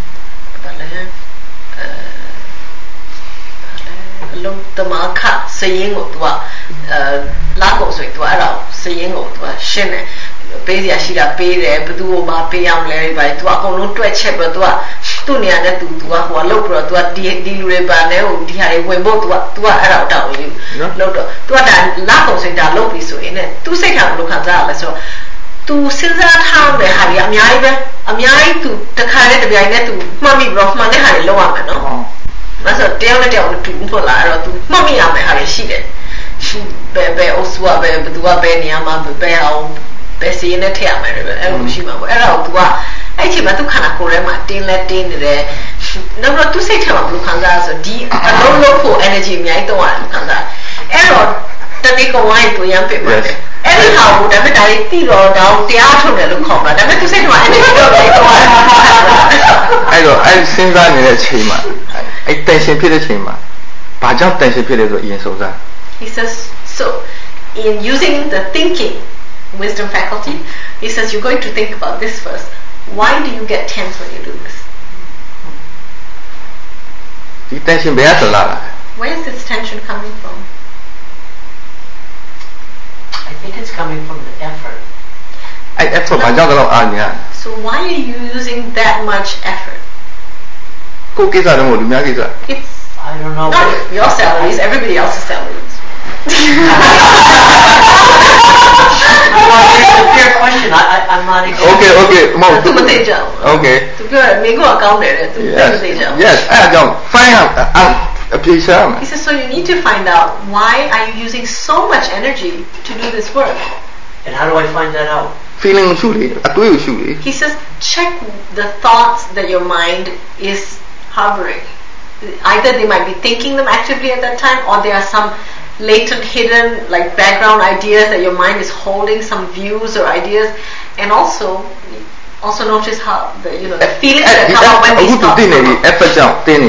lu tama ka saying o tu a la ko so tu a ra saying o tu a shin ne. ပေးစရာရှိတာပေးတယ်ဘယ်သူ့ကိုမှပေးရမလဲတွေပါသူအကုန်လုံးတွက်ချက်ပြီးတော့သူ့နေရာနဲ့သူသူကဟိုလောက်ပြီးတော့သူကဒီဒီလူတွေပါနဲ့ဟိုဒီဟာတွေဝင်ဖို့သူကသူကအဲ့ဒါတောင်းယူလောက်တော့သူကဒါလက်ကုန်စိတ်တာလုပ်ပြီးဆိုရင်လည်းသူစိတ်ကဘယ်လိုခံစားရလဲဆိုတော့သူစဉ်းစားထားတဲ့ဟာတွေအများကြီးပဲအများကြီးသူတစ်ခါနဲ့တစ်ပြိုင်နဲ့သူမှတ်မိပြီးတော့မှန်တဲ့ဟာတွေလုပ်ရမယ်နော်ဒါဆိုတယောက်နဲ့တယောက်တူဖို့လာအဲ့တော့သူမှတ်မိရမယ်ဟာတွေရှိတယ်ဘယ်ဘယ်အဆူကဘယ်ဘယ်သူကဘယ်နေရာမှာဘယ်အောင်ပဲစီနဲ့ထည့်ရမယ်ပဲအဲ့လိုရှိမှာပေါ့အဲ့ဒါကို तू ကအဲ့ချိန်မှာ तू ခန္ဓာကိုယ်ထဲမှာတင်းလဲတင်းနေတယ်နောက်တော့ तू စိတ်ထဲမှာဘယ်လိုခံစားရဆိုဒီအလုံးလုံးဖို့ energy အများကြီးသုံးရတယ်ခံစားအဲ့တော့တတိကဝိုင်း तू ရမ်းပြစ်ပါတယ်အဲ့ဒီဟာကိုဒါပေမဲ့ဒါလေးတိတော့တောင်းတရားထုတ်တယ်လို့ခေါ်မှာဒါပေမဲ့ तू စိတ်ထဲမှာ energy တော့ပဲသုံးရတယ်အဲ့တော့အဲ့စဉ်းစားနေတဲ့အချိန်မှာအဲ့ tension ဖြစ်တဲ့အချိန်မှာဘာကြောင့် tension ဖြစ်လဲဆိုအရင်ဆုံးစား He says so in using the thinking wisdom faculty, he says you're going to think about this first. Why do you get tense when you do this? The tension where is this tension coming from? I think it's coming from the effort. I effort no. So why are you using that much effort? It's I don't know. Not your salaries, everybody else's salaries. Well, it's a fair question. I, I, I'm not exactly. Okay, okay. Okay. Yes. Yes. I don't find out. He says, so you need to find out why are you using so much energy to do this work. And how do I find that out? Feeling He says, check the thoughts that your mind is harboring. Either they might be thinking them actively at that time, or there are some latent, hidden, like background ideas that your mind is holding, some views or ideas, and also, also notice how the you know the feelings that come up when these thoughts come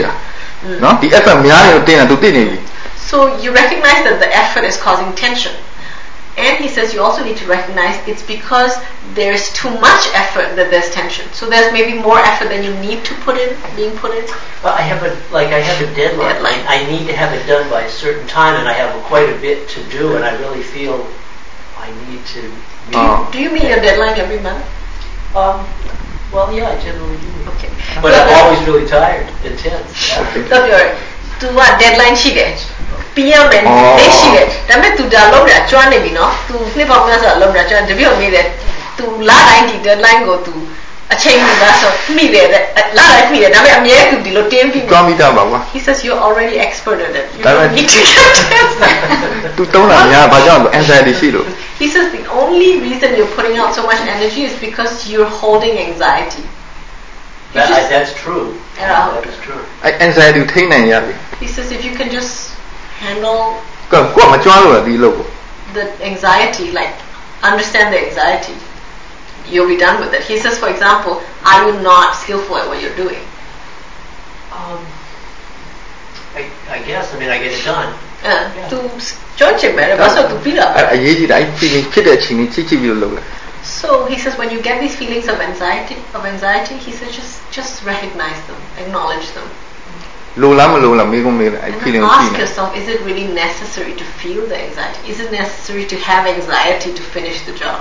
up. So you recognize that the effort is causing tension. And he says you also need to recognize it's because there's too much effort that there's tension. So there's maybe more effort than you need to put in, being put in. Well, I have a like I have a deadline. Deadline. I need to have it done by a certain time, and I have quite a bit to do, and I really feel I need to. Do you, do you meet your deadline every month? Um, well, yeah, I generally do. Okay. But I'm always really tired and tense. Don't worry. To what deadline ရှိတယ်ပြီးရမယ်နေ့ရှိတယ်ဒါပေမဲ့ तू ဒါလုံးတာကျွမ်းနေပြီနော် तू နှစ်ပေါင်းများစွာလုံးတာကျွမ်းတပြည့်မေးတယ် तू လာတိုင်းဒီ deadline ကို तू အချိန်မီလားဆိုမိတယ်တဲ့လာတိုင်းမိတယ်ဒါပေမဲ့အမြဲ तू ဒီလိုတင်းပြီးကျွမ်းပြီးသားပါကွာ He says you're already expert at it you don't need to get tested तू တုံးတာများဘာကြောင့် anxiety ရှိလို့ He says the only reason you're putting out so much energy is because you're holding anxiety That, I, that's true. Yeah. That is true. anxiety ထိန်းနိုင်ရပြီ He says if you can just handle ကိုကိုမကျွမ်းလို့ဒီလို့ the anxiety, like understand the anxiety, you'll be done with it. He says, for example, are you not skillful at what you're doing? Um, I, I guess. I mean, I get it done. Uh, to join him, but also to beat up. အရေးကြီးတာ feeling ဖြစ်တဲ့အချိန်ကြီးကြည့်ကြည့်ပြီးလုပ်လိုက် So he says when you get these feelings of anxiety, of anxiety, he says just just recognize them, acknowledge them. လိုလားမလိုလားမေးကုန်မေးလိုက် And feeling then ကို ask ကြည့်နေ yourself, is it really necessary to feel the anxiety? Is it necessary to have anxiety to finish the job?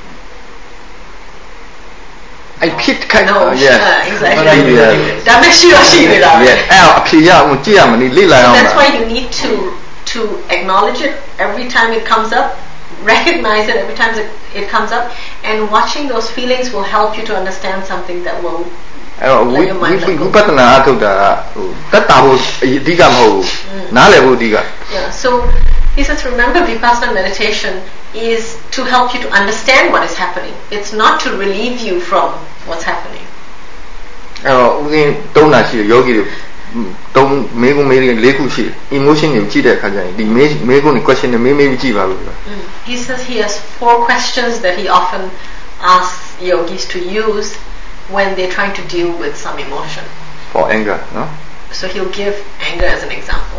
I fit kind No, of yes uh, exactly. But I do it anyway. That makes you ashamed. yes အဲ့အဖြေရအောင်ကြည့်ရမနေလေ့လာအောင် That's why you need to to acknowledge it every time it comes up, recognize it every time it, it comes up, and watching those feelings will help you to understand something that will အဲ့တော့ဝိဝိဝိပဿနာအထုတ်တာဟိုတတ်တာဖို့အဓိကမဟုတ်ဘူးနားလည်ဖို့အဓိက Yeah, so he says remember Vipassana meditation is to help you to understand what is happening. It's not to relieve you from what's happening. အဲ့တော့ဦးဇင်းသုံးတာရှိတယ်ယောဂီတွေသုံးမေးခွန်းမေးတယ်လေးခုရှိတယ် emotion တွေကိုကြည့်တဲ့အခါကျရင်ဒီမေးမေးခွန်းတွေ question တွေမေးမေးပြီးကြည့်ပါလို့ပြော He says he has four questions that he often asks yogis to use when they're trying to deal with some emotion. for anger နော် So he'll give anger as an example.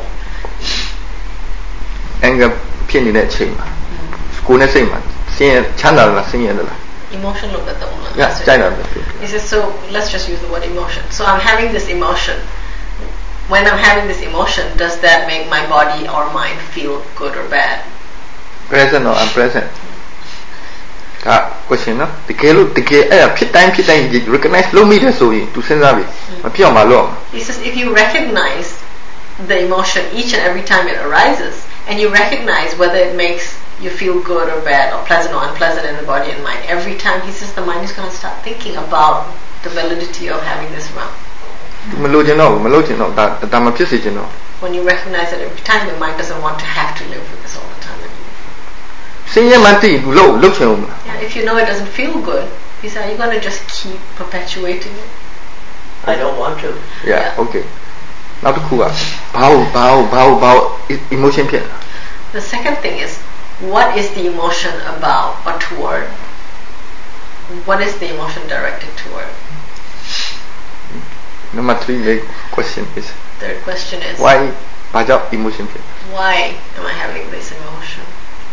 anger ဖြစ်နေတဲ့အချိန်မှာကိုယ်နဲ့စိတ်မှာဆင်းရဲချမ်းသာလားဆင်းရဲလား Emotion look at the one. Yeah, China. He says, so let's just use the word emotion. So I'm having this emotion. When I'm having this emotion, does that make my body or mind feel good or bad? Present or unpresent? Ah, question no? တကယ်လို့တကယ်အဲ့ဒါဖြစ်တိုင်းဖြစ်တိုင်း recognize လုပ်မိတယ်ဆိုရင် तू စဉ်းစားပြီမဖြစ်အောင်မလုပ် He says if you recognize the emotion each and every time it arises and you recognize whether it makes you feel good or bad or pleasant or unpleasant in the body and mind, every time he says the mind is going to start thinking about the validity of having this around. မလို့ကျင်တော့မလို့ကျင်တော့ဒါဒါမဖြစ်စေကျင်တော့ When you recognize it every time, your mind doesn't want to have to live with this all the time anymore. ဆင်းရဲမှတည်ဘူးလို့လုပ်ချင်အောင်မလား Yeah, if you know it doesn't feel good, he said, are you going to just keep perpetuating it? I don't want to. Yeah, okay. နောက်တစ်ခုကဘာလို့ဘာလို့ဘာလို့ဘာလို့ emotion ဖြစ် The second thing is, what is the emotion about or toward? What is the emotion directed toward? Number three question is Third question is, why ဘာကြောင့် emotion ဖြစ် why am I having this emotion?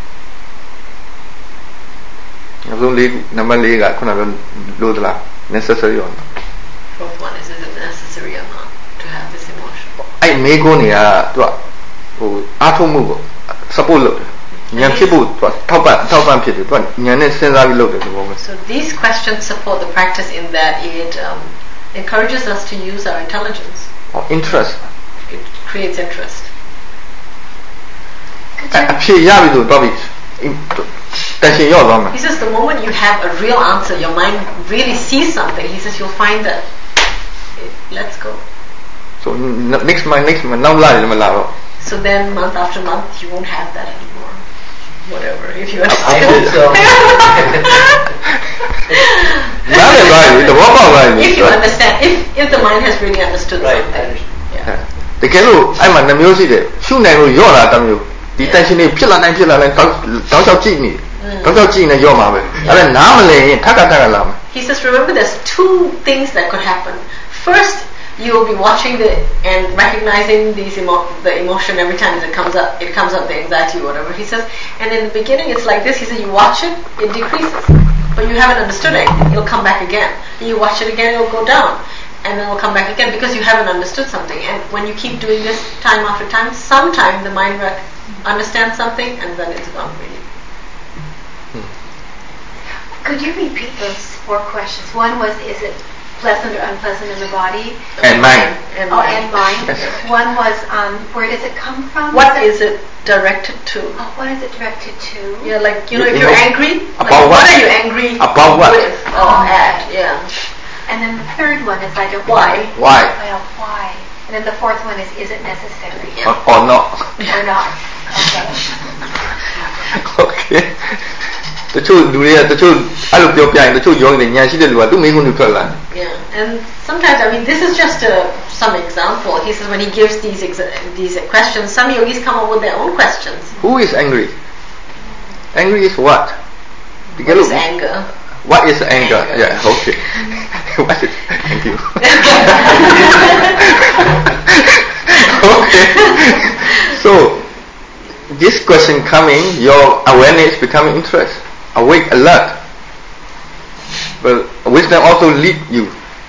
နောက်ဆုံးလေး number လေးကခုနကလို့သလား necessary or not Fourth one is, is it necessary or not to have this emotion? အဲ့မေကုန်းတွေကသူကဟိုအားထုတ်မှုကို support လုပ်တယ်ဉာဏ်ဖြစ်ဖို့သူကထောက်ပံ့ထောက်ပံ့ဖြစ်တယ်သူကဉာဏ်နဲ့စဉ်းစားပြီးလုပ်တယ်ဒီပုံပဲ So these questions support the practice in that it um, encourages us to use our intelligence. or interest It creates interest. အဖြေရပြီဆိုတော့ပြီတန်ရှင်ရောက်သွားမှာ He says the moment you have a real answer, your mind really sees something. He says you'll find that. It, let's go. so next month next month နောက်လာတယ်မလာတော့ So then month after month you won't have that anymore. Whatever, if you I understand. hope so. နားလည်သွားပြီသဘောပေါက်သွားပြီ If you understand, if if the mind has really understood Right, I something. understand. Yeah. တကယ်လို့အဲ့မှာနှမျိုးရှိတယ်ရှုနိုင်လို့ရော့လာတစ်မျိုးဒီတန်ရှင်တွေဖြစ်လာနိုင်ဖြစ်လာနိုင်တောက်တောက်ချောက်ကြည့်နေတောက်ချောက်ကြည့်နေရော့မှာပဲအဲ့ဒါနားမလည်ရင်ထက်ကထက်ကလာမှာ He says, remember, there's two things that could happen. First, you will be watching the and recognizing these emo- the emotion every time it comes up. It comes up, the anxiety or whatever. He says, and in the beginning it's like this. He says you watch it, it decreases, but you haven't understood it. It'll come back again. And you watch it again, it'll go down, and then it'll come back again because you haven't understood something. And when you keep doing this time after time, sometime the mind rec- understands something, and then it's gone really. Could you repeat those four questions? One was, is it pleasant or unpleasant in the body? And mind. And Oh, mind. and mind. One was, um, where does it come from? What is it directed to? Oh, what is it directed to? Yeah, like, you know, You if you're know, angry, like, about what what? are you angry About what? with? Oh, Or at, yeah. And then the third one is, I don't Why? Why? Well, why? And then the fourth one is, is it necessary? Or, or not? Or not? Okay. Okay. တချို့လူတွေကတချို့အဲ့လိုပြောပြရင်တချို့ယောဂီတွေညာရှိတဲ့လူကသူ့မိကုန်းတွေထွက်လာ Yeah, and sometimes, I mean, this is just a, some example. He says when he gives these exa- these questions, some yogis come up with their own questions. Who is angry? Angry is what? What is anger? What is anger? Anger. Yeah, okay. What is thank you. Okay. So this question coming, your awareness becoming interest, awake, alert. But wisdom also lead you.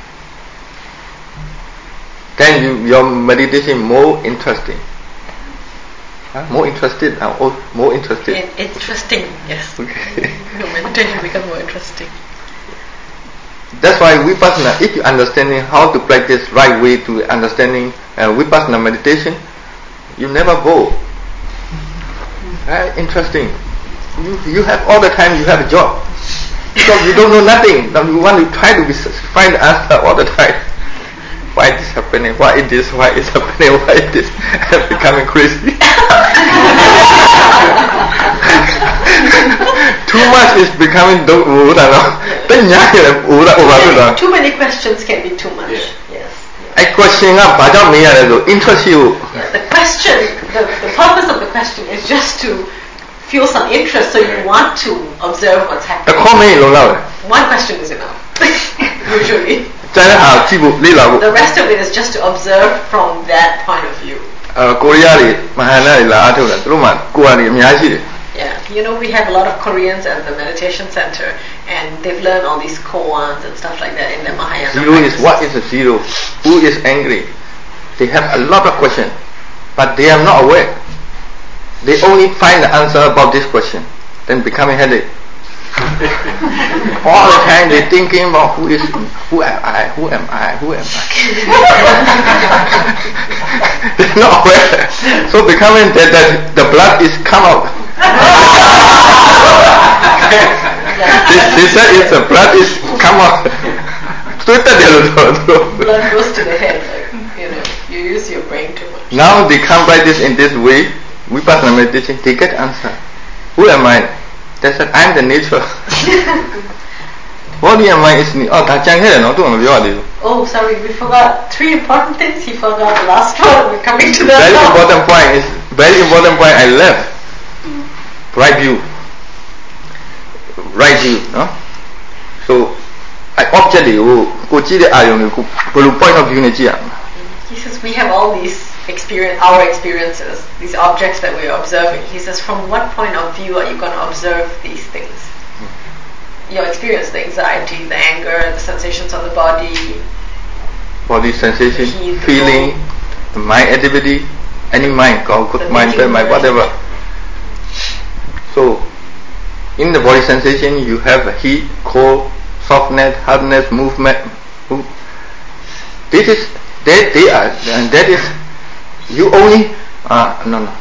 Then you, your meditation more interesting. Huh? More interested now. Oh, more interested. In- interesting, yes. Okay. Your meditation becomes more interesting. That's why vipassana, if you understanding how to practice right way to understanding uh, vipassana meditation, you never bore. Right? Interesting. You you have all the time. You have a job because you don't know nothing. Now you want to try to be, find the answer all the time. Why is this happening? Why is this? Why is happening? Why is this? I'm becoming crazy. Too much is becoming don't move now. Too many questions can be too much. Yes. A question up, I don't mean it. Interest you. Yeah, the question, the, the purpose of the question is just to feel some interest, so you want to observe what's A happening. comment long now. One question is enough, usually. The rest of it is just to observe from that point of view. Korea တွေမဟာနာတွေလာအားထုတ်တာသူတို့မှကိုယ်ကနေအများကြီးတယ် Yeah, you know, we have a lot of Koreans at the meditation center, and they've learned all these koans and stuff like that in the Mahayana. Zero is what is a zero? Who is angry? They have a lot of questions, but they are not aware. They only find the answer about this question, then becoming headache. All the time they thinking about who is, who am I, who am I, who am I. They're not aware. So becoming that, that the blood is come out. they, they said it's the blood is come out. Blood goes to the head, like, you know, you use your brain too much. Now they come by this in this way, vipassana meditation, they get answer. Who am I? They said, I'm the nature. What am I is me. Oh, that's Oh, sorry, we forgot three important things. He forgot the last one. We're coming to that. Very important point is very important point I left. Right view. Right view, no? So I object it, go see the iron, point of view. He says we have all these experience, our experiences, these objects that we are observing. He says, from what point of view are you going to observe these things? Your experience, the anxiety, the anger, the sensations on the body. Body sensation, heat, feeling, the mind activity, any mind, good mind, bad mind, whatever. So, in the body sensation, you have heat, cold, softness, hardness, movement. This is, that they are, and that is, you only, ah, no, no,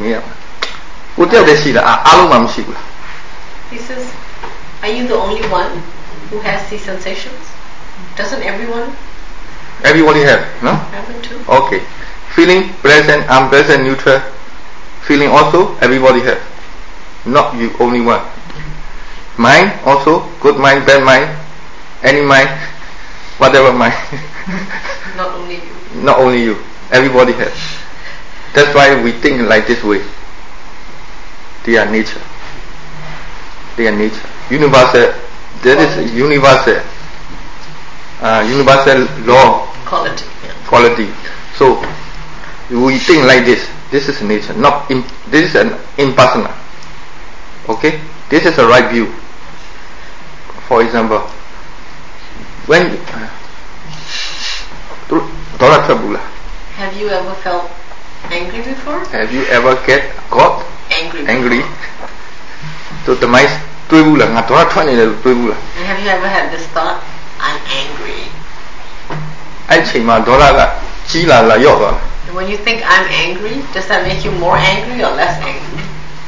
he says, are you the only one who has these sensations? Doesn't everyone? Everybody have, no? Have it too. Okay. Feeling, present, unpleasant, neutral. Feeling also, everybody have. Not you only one. Mind also, good mind, bad mind, any mind, whatever mind. Not only you. Not only you. Everybody has. That's why we think like this way. They are nature. They are nature. Universal. That is universal. Uh, universal law. Quality. Yeah. quality. So we think like this. This is nature, not in, this is an impersonal. Okay, this is a right view. For example, when have you ever felt angry before? Have you ever get got angry? Angry. So the mice and have you ever had this thought? I'm angry. And when you think I'm angry, does that make you more angry or less angry?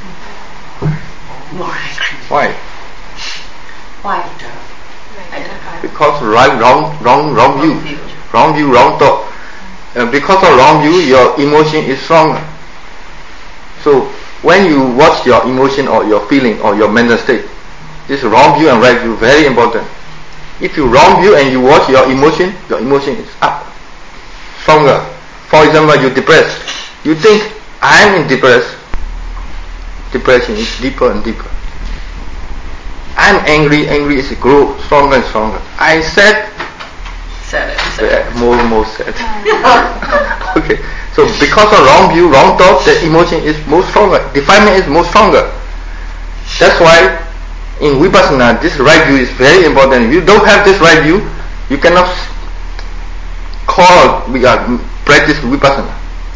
More angry. Why? Why? Because right, wrong, wrong, wrong view, wrong view, wrong thought. Uh, because of wrong view, your emotion is stronger. So when you watch your emotion or your feeling or your mental state, this wrong view and right view very important. If you wrong view and you watch your emotion, your emotion is up, stronger. For example, you depressed. You think I'm in depressed. Depression is deeper and deeper. I'm angry. Angry is grow stronger and stronger. I said. Said it. Said it. More and more sad. Okay. So because of wrong view, wrong thought, the emotion is more stronger. Defilement is more stronger. That's why in Vipassana, this right view is very important. If you don't have this right view, you cannot call we are practice Vipassana.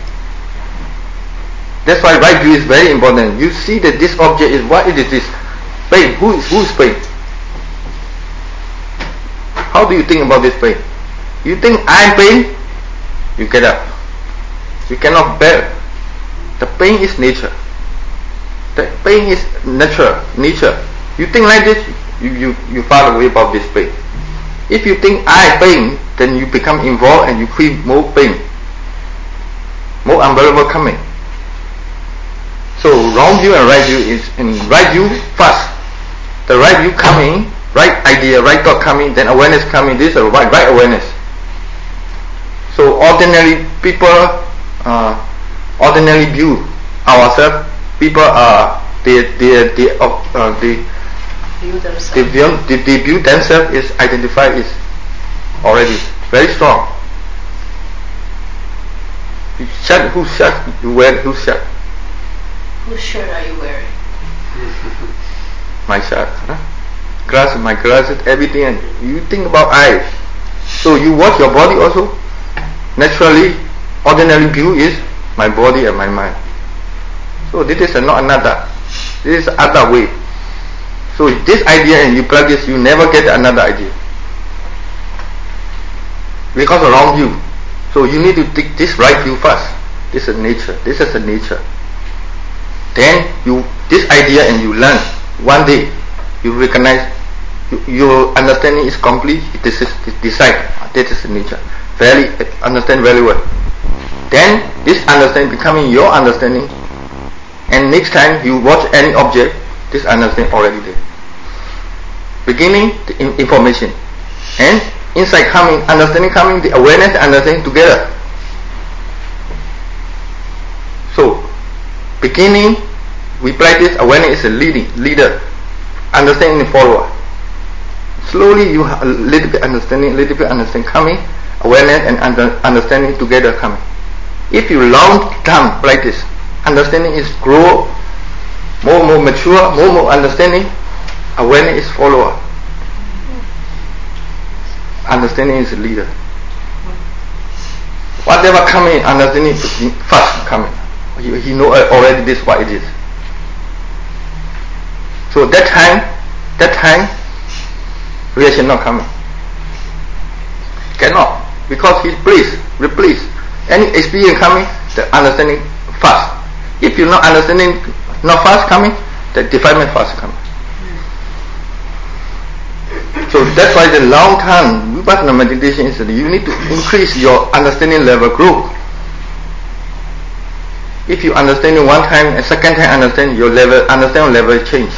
That's why right view is very important. You see that this object is what it is. This pain. Who is who is pain? How do you think about this pain? You think I'm pain? You get up. You cannot bear. The pain is nature. The pain is natural, nature. You think like this, you, you, you far away about this pain. If you think I pain, then you become involved and you feel more pain. More unbearable coming. So wrong view and right view is in right view first. The right view coming, right idea, right thought coming, then awareness coming. This is a right, right awareness. So ordinary people, uh, ordinary view ourselves. People are they they they uh, they view themselves. They view, they, they view themselves is identified is already very strong. Shirt, whose shirt you wear? Whose shirt? Whose shirt are you wearing? My shirt. Huh? Glasses, my glasses, everything. And you think about I. So you watch your body also. Naturally, ordinary view is my body and my mind. So this is not another. This is other way. So this idea and you practice, you never get another idea. Because of wrong view. So you need to take this right view first. This is nature. This is the nature. Then you this idea and you learn. One day you recognize you, your understanding is complete. This is decide. This is the nature. Very understand very well. Then this understanding becoming your understanding. And next time you watch any object, this understanding already there. Beginning the in- information and insight coming, understanding coming, the awareness and understanding together. So beginning we practice awareness is a leading leader, understanding the follower. Slowly you have a little bit understanding, little bit understanding coming, awareness and under, understanding together coming. If you long time practice, understanding is grow, more more mature, more more understanding, awareness is follower. Understanding is leader. Whatever coming, understanding first coming. He, he know already this what it is. So that time, that time, reaction not coming. Cannot, because he please, replace any experience coming, the understanding fast. If you not understanding not fast coming, the defilement fast coming. So that's why the long time Vipassana meditation is that you need to increase your understanding level grow. If you understand it one time and second time understand, your level understanding level change.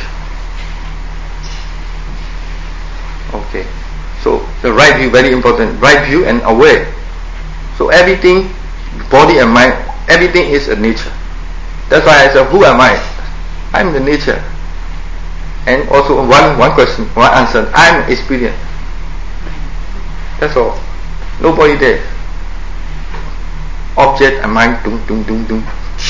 Okay. So the right view very important. Right view and aware. So everything, body and mind, everything is a nature. That's why I said, who am I? I'm the nature. And also one one question, one answer. I'm experience. That's all. Nobody there. object and mind, dum, dum, dum, dum.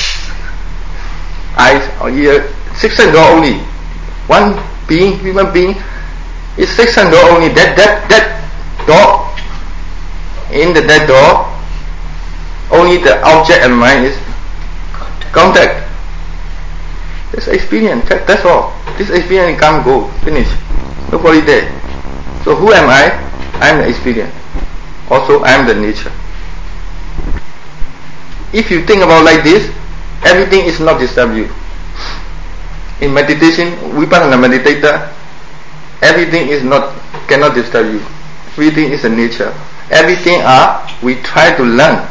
Eyes or ear, six sense door only. One being, human being, is six sense door only. That that that door, in the that door, only the object and mind is contact. That's experience. That, that's all. This experience can't go. Finish. Nobody there. So who am I? I am the experience. Also, I am the nature. If you think about like this, everything is not disturb you. In meditation, Vipassana meditator, everything is not cannot disturb you. Everything is a nature. Everything are we try to learn.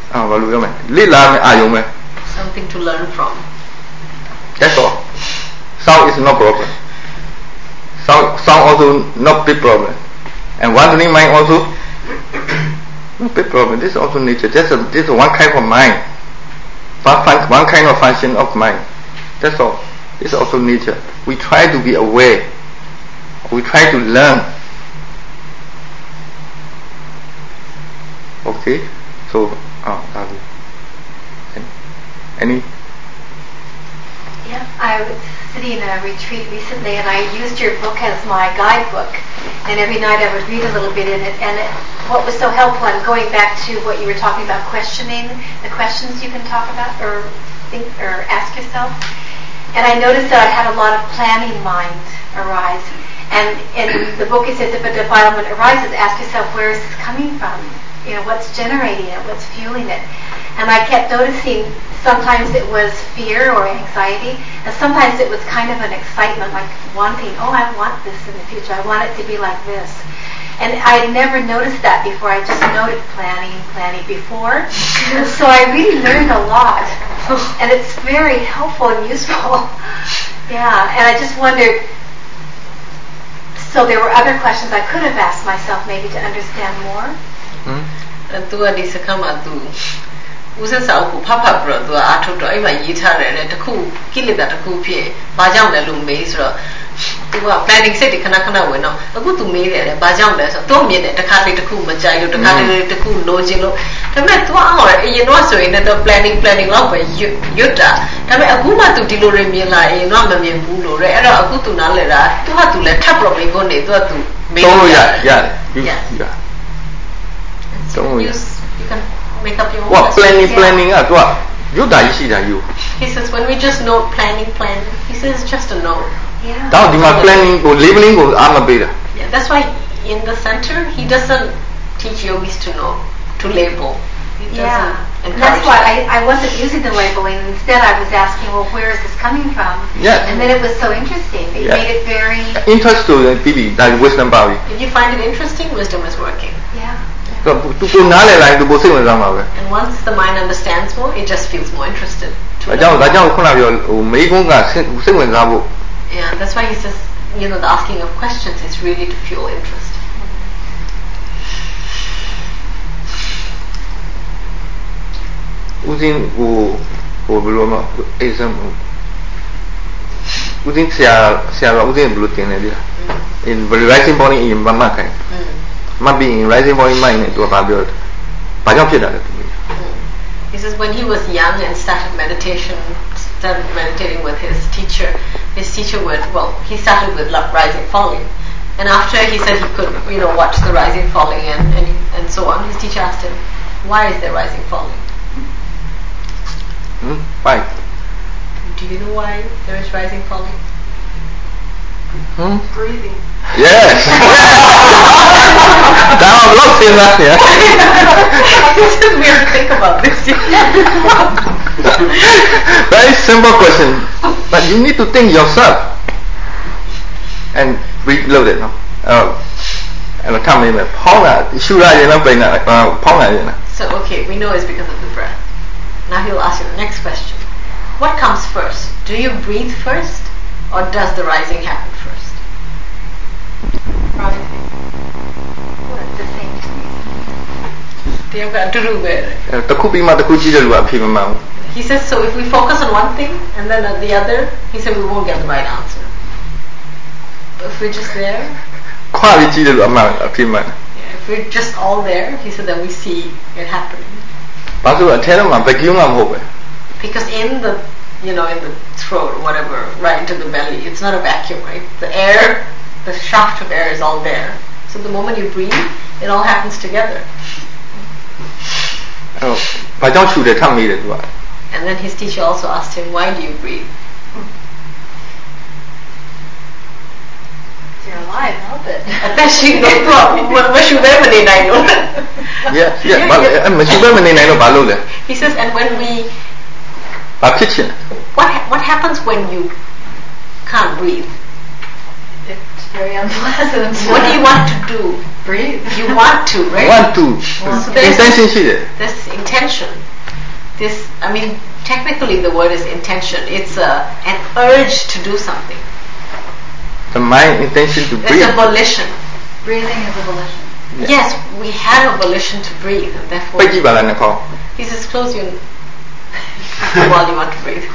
Something to learn from. That's all. Sound is no problem. Sound, sound also not big problem. And wandering mind also no big problem. This is also nature. This is, this is one kind of mind. One, one kind of function of mind. That's all. This is also nature. We try to be aware. We try to learn. Okay? So, oh, any? Yeah, I was sitting in a retreat recently and I used your book as my guidebook, and every night I would read a little bit in it, and it, what was so helpful, I'm going back to what you were talking about, questioning the questions you can talk about or think or ask yourself, and I noticed that I had a lot of planning mind arise, and in the book it says if a defilement arises, ask yourself, where is this coming from? You know, what's generating it, what's fueling it? And I kept noticing sometimes it was fear or anxiety, and sometimes it was kind of an excitement, like wanting, oh, I want this in the future, I want it to be like this. And I had never noticed that before. I just noted planning, planning before. And so I really learned a lot. And it's very helpful and useful. Yeah, and I just wondered, so there were other questions I could have asked myself maybe to understand more. Tu adi sakama tu usa sa ku pha pha pro tu a thot to ai ma yi tha re le takku kilita takku phie ba jaung le lu mei so tu ka planning set khana khana wen no aku tu mei le le ba jaung le so to myin le takha le takku ma jai lo takha le takku lo jin lo da me tu a ho le yin no so yin ne to planning planning lo ba yut ta da me aku ma tu di lo re myin la yin no ma myin bu lo re ai do aku tu na le da tu ha tu le thap pro mei ko ne tu tu mei to ya ya ya So you, you can make up your own. What planning, yeah. planning? Ah, tu ah, you dah isi dah you. He says when we just note planning, planning. He says it's just a note. Yeah. Tahu di mana planning, go labeling, go ama beda. Yeah, that's why in the center he doesn't teach yogis to know, to label. He doesn't yeah. encourage. That's why I, I wasn't using the labeling. Instead, I was asking, well, where is this coming from? Yeah. And then it was so interesting. It yeah. made it very interest to the baby. That wisdom power. If you find it interesting, wisdom is working. Yeah. So, tu pun nale lain tu bosan macam apa? And once the mind understands more, it just feels more interested. Macam macam aku nak biar, mei pun kan, sen macam apa? Yeah, that's why he says, you know, the asking of questions is really to fuel interest. Uzin, u, u belum apa? Exam. Uzin siapa siapa uzin belum tiada dia. In rising body in mama kan. Might be in rising body mind to about build. He says when he was young and started meditation, started meditating with his teacher, his teacher would, well, he started with rising falling. And after he said he could, you know, watch the rising falling and, and, and so on, his teacher asked him, why is there rising falling? Hmm? Why? Do you know why there is rising falling? Hmm? Breathing. Yes. Now I'm lost in that, yeah. It's just weird to think about this. Very simple question, but you need to think yourself and reload it. No? Uh, and come in. So okay, we know it's because of the breath. Now he'll ask you the next question. What comes first? Do you breathe first, or does the rising happen first? Rising. Well, it's the same to me. He says, so if we focus on one thing and then on the other, he said we won't get the right answer. But if we're just there, yeah, if we're just all there, he said, then we see it happening. ဘာလို့အထဲမှာ vacuum ကမဟုတ်ပဲ Because in the, you know, in the throat or whatever, right into the belly, it's not a vacuum, right? The air, the shaft of air is all there. So the moment you breathe, it all happens together. အဲ့တော့ဘာကြောင့်ရှူတယ်ထပ်မေးတယ်သူက And then his teacher also asked him, why do you breathe? You're alive, help it. အသက်ရှိနေတော့မရှူဘဲမနေနိုင်လို့ Yes yes ဘာမရှူဘဲမနေနိုင်တော့ဘာလုပ်လဲ He says, and when we ဘာဖြစ်ချင် what what happens when you can't breathe? It's very unpleasant. What do you want to do? Breathe. You want to, right? want to So there's intention ရှိတယ် this intention. This, I mean, technically the word is intention. It's a, an urge to do something. the mind intention to There's breathe a volition. Breathing is a volition. Yeah. Yes, we have a volition to breathe, and therefore ပိတ်ကြည့်ပါလားနှာခေါင်း he says, close your while you want to breathe.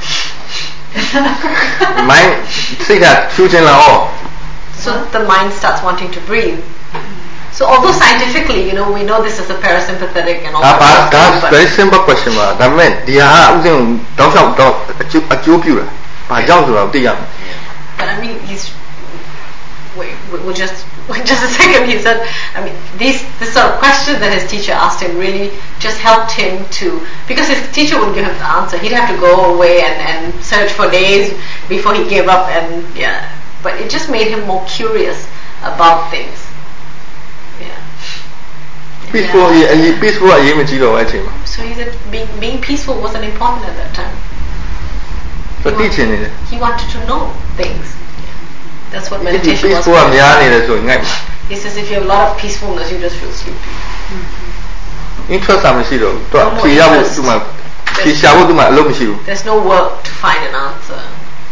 mind စိတ်ကရှူချင်လာဩ So the mind starts wanting to breathe. So although scientifically, you know, we know this is a parasympathetic and all ဒါပါ that, ဒါ but, very simple question ပါဒါပေမဲ့ဒီဟာဥစဉ်တောက်လျှောက်တော့အကျိုးအကျိုးပြုတာဘာကြောင့်ဆိုတော့သိရမယ် but I mean, he's wait, we- we'll just just a second. He said, I mean, these this sort of question that his teacher asked him really just helped him to, because his teacher wouldn't give him the answer. He'd have to go away and, and search for days before he gave up, and yeah. But it just made him more curious about things. Yeah. peaceful အရေးအရေး peaceful အရေးမကြီးတော့ဘူးအချိန်မှာ So he said being being peaceful wasn't important at that time. ဆိုသိချင်နေတယ် He wanted to know things. That's what ဒီ meditation was. peaceful ကများနေတယ်ဆိုရင်ငိုက်မှာ He says if you have a lot of peacefulness, you just feel sleepy. interest ကမရှိတော့ဘူးသူက No more ဖြေရဖို့ interest. သူမှဖြေရှာဖို့သူမှအလုပ်မရှိဘူး There's no work to find an answer.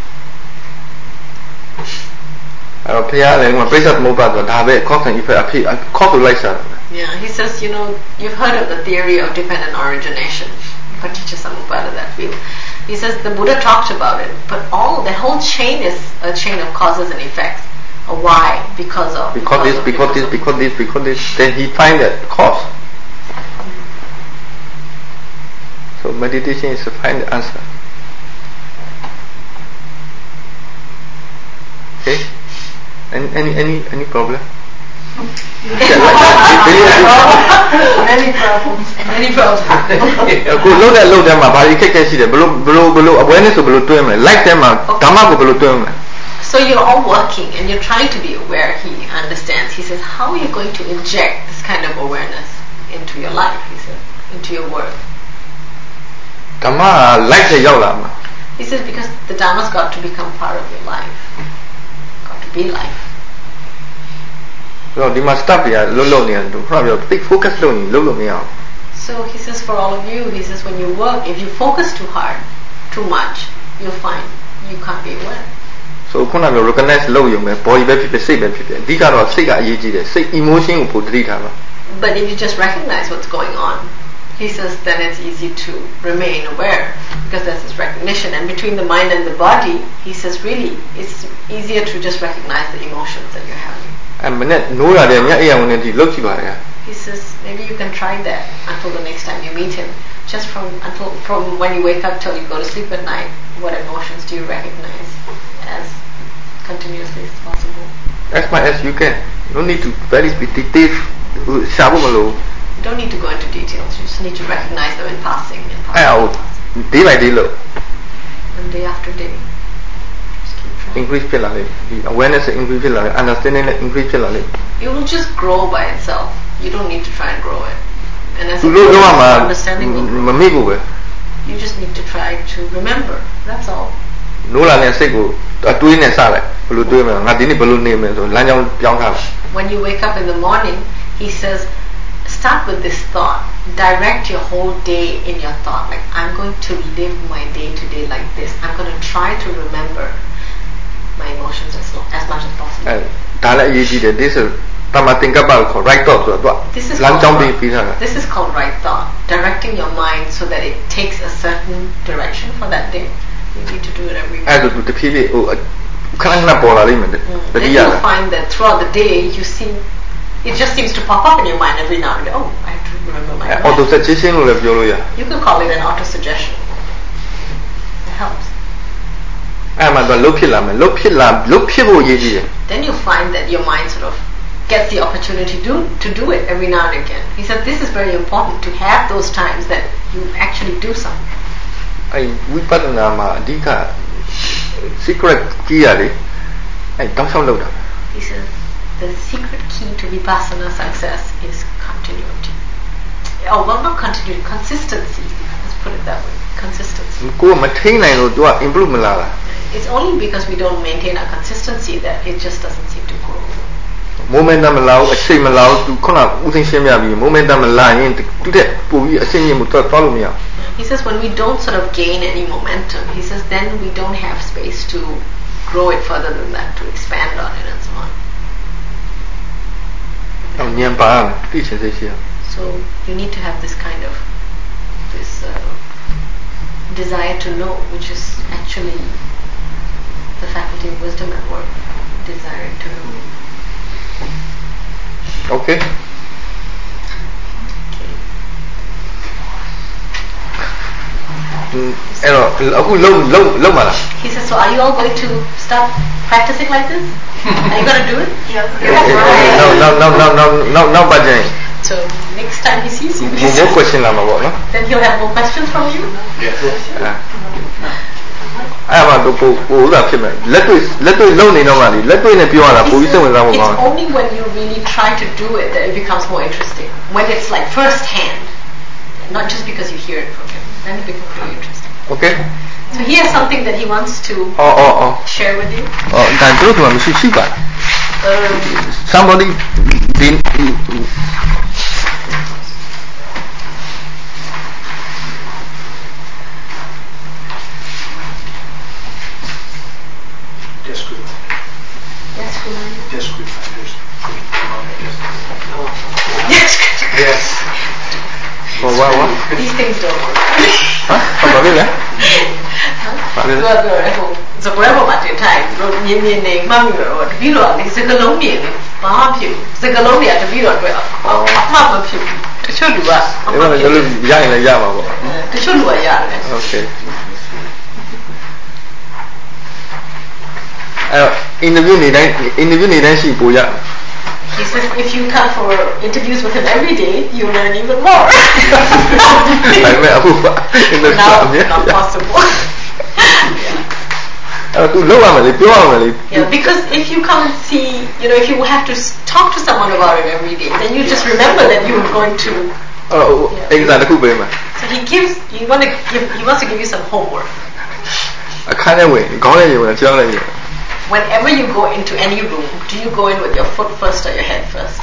အဲ့တော့ဖះလည်းကပိဿသမုပ္ပါဒ်ဆိုတာဒါပဲ cause and effect အဖြစ် cause ကိုလိုက်ရှာတာ Yeah, he says, you know, you've heard of the theory of dependent origination, Paticca Samuppada, that field. He says the Buddha talked about it, but all the whole chain is a chain of causes and effects. A why? Because of. because this of, because this of. because this because this then he find that cause so meditation is to find the answer okay any any any any problem Many problems. Many problems. အခုလုံးတဲ့လုံးတဲ့မှာဘာကြီးခက်ခဲရှိတယ်ဘလို့ဘလို့ဘလို့ awareness ကိုဘလို့တွင်းမလဲ like တဲ့မှာဓမ္မကိုဘလို့တွင်းမလဲ So you're all working and you're trying to be aware. He understands. He says, how are you going to inject this kind of awareness into your life? He said, into your work. ဓမ္မက like တဲ့ရောက်လာမှာ He says because the Dhamma's got to become part of your life. Got to be life. ဆိုတော့ဒီမှာ start ပြရလုံးလုံးနေတယ်သူခေါ်ပြော big focus လုပ်ရင်လုံးလို့မရအောင် So he says for all of you, he says when you work, if you focus too hard, too much, you'll find you can't be aware. so ခုနက recognize လုပ်ရုံပဲ body ပဲဖြစ်ဖြစ်စိတ်ပဲဖြစ်ဖြစ်အဓိကတော့စိတ်ကအရေးကြီးတယ်စိတ် emotion ကိုပိုသတိထားပါ But if you just recognize what's going on, he says then it's easy to remain aware because there's this recognition. And between the mind and the body, he says really it's easier to just recognize the emotions that you're having. အမနဲ့နိုးရတယ်မြတ်အေးအောင်နေဒီလုပ်ကြည့်ပါလေ He says maybe you can try that until the next time you meet him. Just from until from when you wake up till you go to sleep at night, what emotions do you recognize as continuously as possible? as much as you can you don't need to very detail ရှာဖို့မလို You don't need to go into details. You just need to recognize them in passing, in အဲ့ passing, အောင် day by day လို့ and day after day. Just keep trying. increase ဖြစ်လာလိမ့်ဒီ awareness increase ဖြစ်လာလိမ့် understanding increase ဖြစ်လာလိမ့် It will just grow by itself. You don't need to try and grow it. And as သူ it လို့ grows, တော့မှ your understanding will မ grow. မေ့ဘူးပဲ You just need to try to remember. That's all. နိုးလာတဲ့စိတ်ကိုအတွေးနဲ့စလိုက်ဘယ်လိုတွေးမလဲငါဒီနေ့ဘယ်လိုနေမလဲဆိုလမ်းကြောင်းပြောင်းထားတယ် When you wake up in the morning, he says, start with this thought. Direct your whole day in your thought. Like, I'm going to live my day to day like this. I'm going to try to remember my emotions as, lo- as much as possible. အဲဒါလည်းအရေးကြီးတယ် this is တမသင်္ကပ္ပကိုခေါ် right thought ဆိုတော့ This is လမ်းကြောင်း called, ပြီးပြီးထားတာ this is called right thought. Directing your mind so that it takes a certain direction for that day. You need to do it every အဲ့ day. ဒါသူတဖြည်းဖြည်းဟိုခဏခဏပေါ်လာလိမ့်မယ်တ Mm. တိ Then ယ you'll လား find that throughout the day you see it just seems to pop up in your mind every now and then. Oh, I have to remember my mind. auto suggestion လို့လည်းပြောလို့ရ You could call it an auto suggestion. It helps. အဲ့မှာတော့လှုပ်ဖြစ်လာမယ်လှုပ်ဖြစ်လာလှုပ်ဖြစ်ဖို့ရည်ကြီးတယ် Then you find that your mind sort of gets the opportunity to do, to do it every now and again. He said this is very important to have those times that you actually do something. အဲ့ဝိပဿနာမှာအဓိက secret key ရလေအဲ့တောင်းလျှောက်လုပ်တာ He says the secret key to vipassana success is continuity. Oh, well, not continuity, consistency. Let's put it that way. Consistency. ကိုယ်မထိန်နိုင်လို့ तू က improve မလာတာ It's only because we don't maintain our consistency that it just doesn't seem to grow. momentum မလာဘူးအချိန်မလာဘူး तू ခုနဦးသိန်းရှင်းပြပြီး momentum မလာရင်တူတဲ့ပို့ပြီးအဆင့်မြင့်မှုတော့သွားလို့မရဘူး He says when we don't sort of gain any momentum, he says then we don't have space to grow it further than that, to expand on it and so on. အောင်ဉာဏ်ပါရမယ်သိချင်စိတ်ရှိရ So you need to have this kind of this uh, desire to know, which is actually the faculty of wisdom at work, desiring to know. Okay.အဲ့တော့အခုလုံးလုံးလုံးပါလား He says, so are you all going to start practicing like this? Are you going to do it? no no no no no no no ပါကြရင် So next time he sees you, ဘယ် question လာမှာပေါ့နော် then he'll have more questions from you. Yes. အဲ့မှာတော့ပို့ပို့ဥသာဖြစ်မယ်လက်တွေ့လက်တွေ့လုံးနေတော့မှလေလက်တွေ့နဲ့ပြောရတာပိုပြီးစိတ်ဝင်စားဖို့ကောင်း It's only when you really try to do it that it becomes more interesting. When it's like first hand, not just because you hear it from him, then it becomes really interesting. Okay. So he has something that he wants to oh oh oh share with you. အော်ဒါတို့ကမရှိရှိပါ Um, somebody didn't Just good. yes, Kumar. Just good. Yes. Yes. oh wow wow These things don't work. ဟမ်ဘာလဲလဲ Huh? Well, well, so forever မှာတင်ထိုင်တို့မြင်းမြင်းနေမှတ်မိတော့တပည့်တော်ကစကလုံးမြင်နေဘာဖြစ်စကလုံးတွေကတပည့်တော်တွေ့အောင်အမှတ်မဖြစ်ဘူးတချို့လူကအအဲ့မှဒါတ်လည်းဖြစ်လို့ရရင်လည်းရမှာပေါ့တချို့လူကရတယ် okay အဲ့တော့ interview နေတိုင်း interview နေတိုင်းရှိပို့ရ He says if you come for interviews with him every day, you learn even more. ဒါပေမဲ့အခု Now, not possible. Yeah. အဲ့တော့ तू လောက်ရမယ်လေပြောရမယ်လေ Yeah, because if you come and see, you know, if you have to s- talk to someone about it every day, then you just remember that you were going to. အဲ့တော့ exam တစ်ခုပေးမယ် So he gives, he want to give, he wants to give you some homework. အခန်းထဲဝင်ခေါင်းထဲရေဝင်ကြောင်းထဲရေ Whenever you go into any room, do you go in with your foot first or your head first?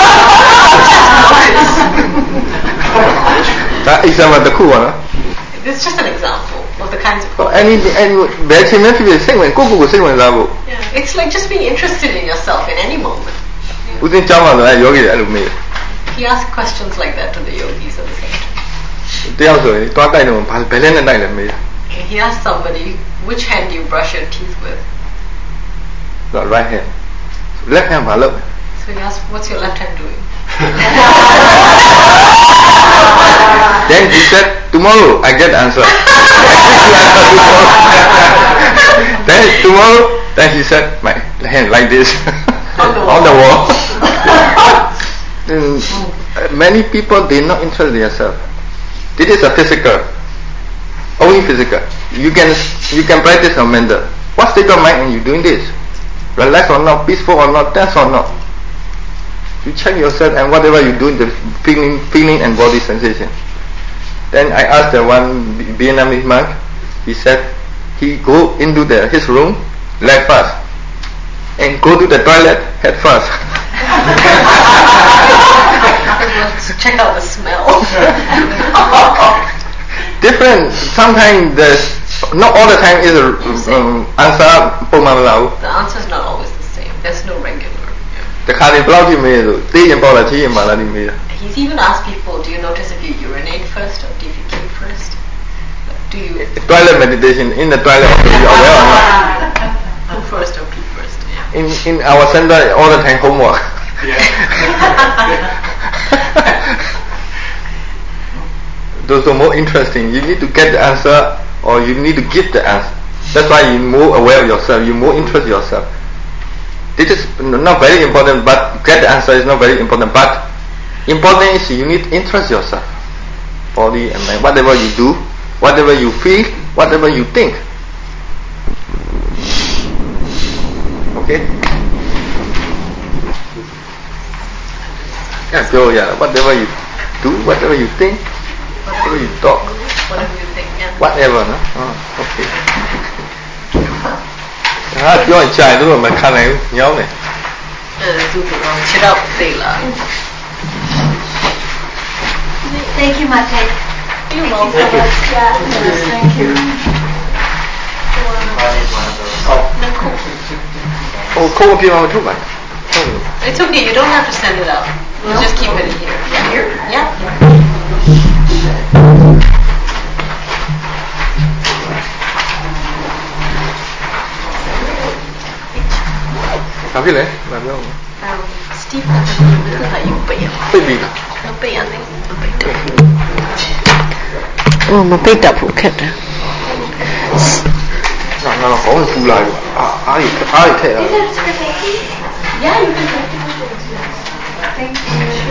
ဒါ exam တစ်ခုပါနော် This is just an example of the kinds of. any any ဘယ်ချိန်မှဖြစ်ဖြစ်စိတ်ဝင်ကိုယ့်ကိုယ်ကိုစိတ်ဝင်စားဖို့ Yeah, it's like just being interested in yourself in any moment. ဦးသိန်းကျောင်းမှာဆိုရင်ယောဂီတွေအဲ့လိုမေး He asks questions like that to the yogis at the same time. တယောက်ဆိုရင်တွားတိုက်တော့ဘာဘယ်လဲနဲ့တိုက်လဲမေး He asks somebody, which hand do you brush your teeth with? the right hand left hand ဘာလုပ် So he asks, what's your left hand doing? then he said tomorrow I get the answer then tomorrow then he said my hand like this On the wall. on the wall And many people they not interest themselves this is a physical only physical you can you can practice your mental what state of mind when you doing this relax or not peaceful or not tense or not you check yourself and whatever you do the feeling feeling and body sensation then I asked the one Vietnamese monk he said he go into the his room leg first and go to the toilet head first Check out the smell. different sometimes there's not all the time is a um, answer ပုံမှန်မလာဘူး The answer is not always the same. There's no regular. Yeah. တခါတည်းဘယ်လောက်ကြီးမေးဆိုသိရင်ပေါ့လားချီးရင်ပါလားဒီမေးတာ He's even asked people, do you notice if you urinate first or defecate first? Do you toilet meditation in the toilet you aware or not poo first or pee first? Yeah. in in our center all the time homework Those are more interesting. You need to get the answer, or you need to give the answer. That's why you're more aware of yourself. You more interest yourself. This is not very important, but get the answer is not very important. But important is you need interest yourself, body and mind. Whatever you do, whatever you feel, whatever you think. Okay. Yeah, so yeah, whatever you do, whatever you think, whatever you talk, whatever you think, yeah. Whatever, no? Oh, okay. Ah,ပြောရင်ကြာလို့မခံနိုင်ဘူးညောင်းတယ်အဲသူကတော့ခြေတော့သိလား Thank you, Mate. You're welcome. Thank you so much. Yeah, yes, thank you. Oh, ကိုယ်အပြင်မှာမထုတ်ပါ It's okay, you don't have to send it out. We'll no? just keep it here. Here? Yeah. How feel it? Um, Steve, how you pay it? Baby. No pay anything. No pay it. Oh, my pay up. Okay. No, no, no. Không phụ lại. À, ai, ai thế à? Yeah, you can take it. Thank you.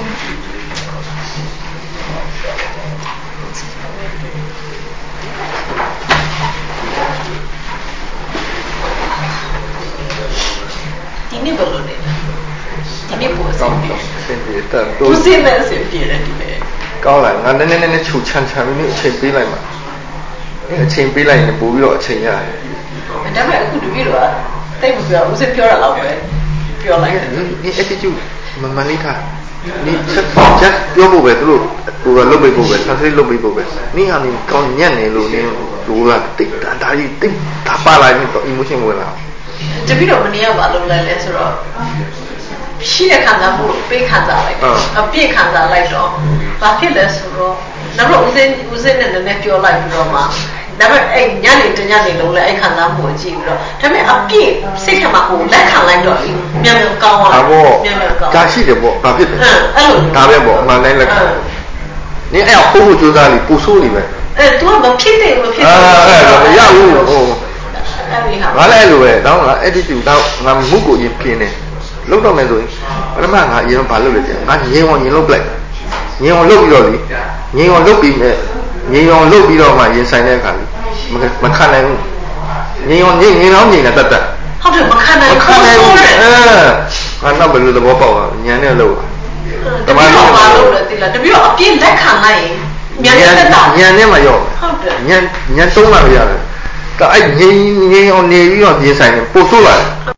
Di ni belum ni. Di ni pun sendiri. Sendiri tak. Pun sendiri sendiri di ni. ကောင်းလာငါနည်းနည်းနည်းနည်းချူချမ်းချမ်းမိမိအချိန်ပေးလိုက်မှာအချိန်ပေးလိုက်ရင်ပို့ပြီးတော့အချိန်ရတယ်ဒါပေမဲ့အခုတပည့်တော့တိတ်မပြောဦးစပြောတာတော့ပဲပြောလိုက်တယ်ဒီ attitude မမလေးထားဒီချက်ချက်ပြောဖို့ပဲသူတို့ဟိုကလုပ်ပေးဖို့ပဲဆက်စိတ်လုပ်ပေးဖို့ပဲနင်းဟာနင်းကောင်းညံ့နေလို့နင်းလူကတိတ်တာဒါကြီးတိတ်တာပါလာပြီးတော့ emotion ဝင်လာတပည့်တော့မနေရပါလို့လဲလဲဆိုတော့ရှိတဲ့ခံစားမှုပေးခံစားလိုက်အပြည့်ခံစားလိုက်တော့ဘာဖြစ်လဲဆိုတော့နောက်တော့ဦးစင်းဦးစင်းနဲ့လည်းပြောလိုက်ပြီးတော့မှဒါပေမဲ့အဲ့ညနေတညနေလုံးလဲအဲ့ခံစားမှုကိုကြည့်ပြီးတော့ဒါပေမဲ့အပြည့်စိတ်ထဲမှာကိုလက်ခံလိုက်တော့မြန်မြန်ကောင်းသွားတယ်မြန်မြန်ကောင်းဒါရှိတယ်ပေါ့ဘာဖြစ်လဲအဲ့လိုဒါပဲပေါ့အမှန်တိုင်းလက်ခံနင်းအဲ့ဟိုးဟိုးကြိုးစားလို့ပူဆိုးနေပဲအဲ့ तू ကမဖြစ်တယ်မဖြစ်ဘူးအဲ့ဒါမရဘူးဟိုငါလည်းအဲ့လိုပဲတော့ငါ attitude တော့ငါမှုကိုရင်ပြင်းနေလုတ်တော့မယ်ဆိုရင်ပထမငါအရင်ဘာလုပ်လဲကျငါငင်းဝင်ရင်လုတ်ပလိုက်ငင်းဝင်လုတ်ပြီးတော့လေငင်းဝင်လုတ်ပြီးမဲ့ငင်းဝင်လုတ်ပြီးတော့မှရင်ဆိုင်တဲ့အခါမခံနိုင်ဘူးငင်းဝင်ငင်းငင်းတော့ငင်းတာတတ်တတ်ဟုတ်တယ်မခံနိုင်ဘူးအဲငါတော့ဘယ်လိုသဘောပေါက်อ่ะညံနဲ့လို့တမန်တော်ဘာလို့လဲတိလားတပည့်တော့အပြည့်လက်ခံလိုက်ရင်ညံနဲ့တက်တာညံနဲ့မရောဟုတ်တယ်ညံညံသုံးလာရတယ်အဲ့ငင်းငင်းအောင်နေပြီးတော့ရင်ဆိုင်နေပို့ဆိုးလာတယ်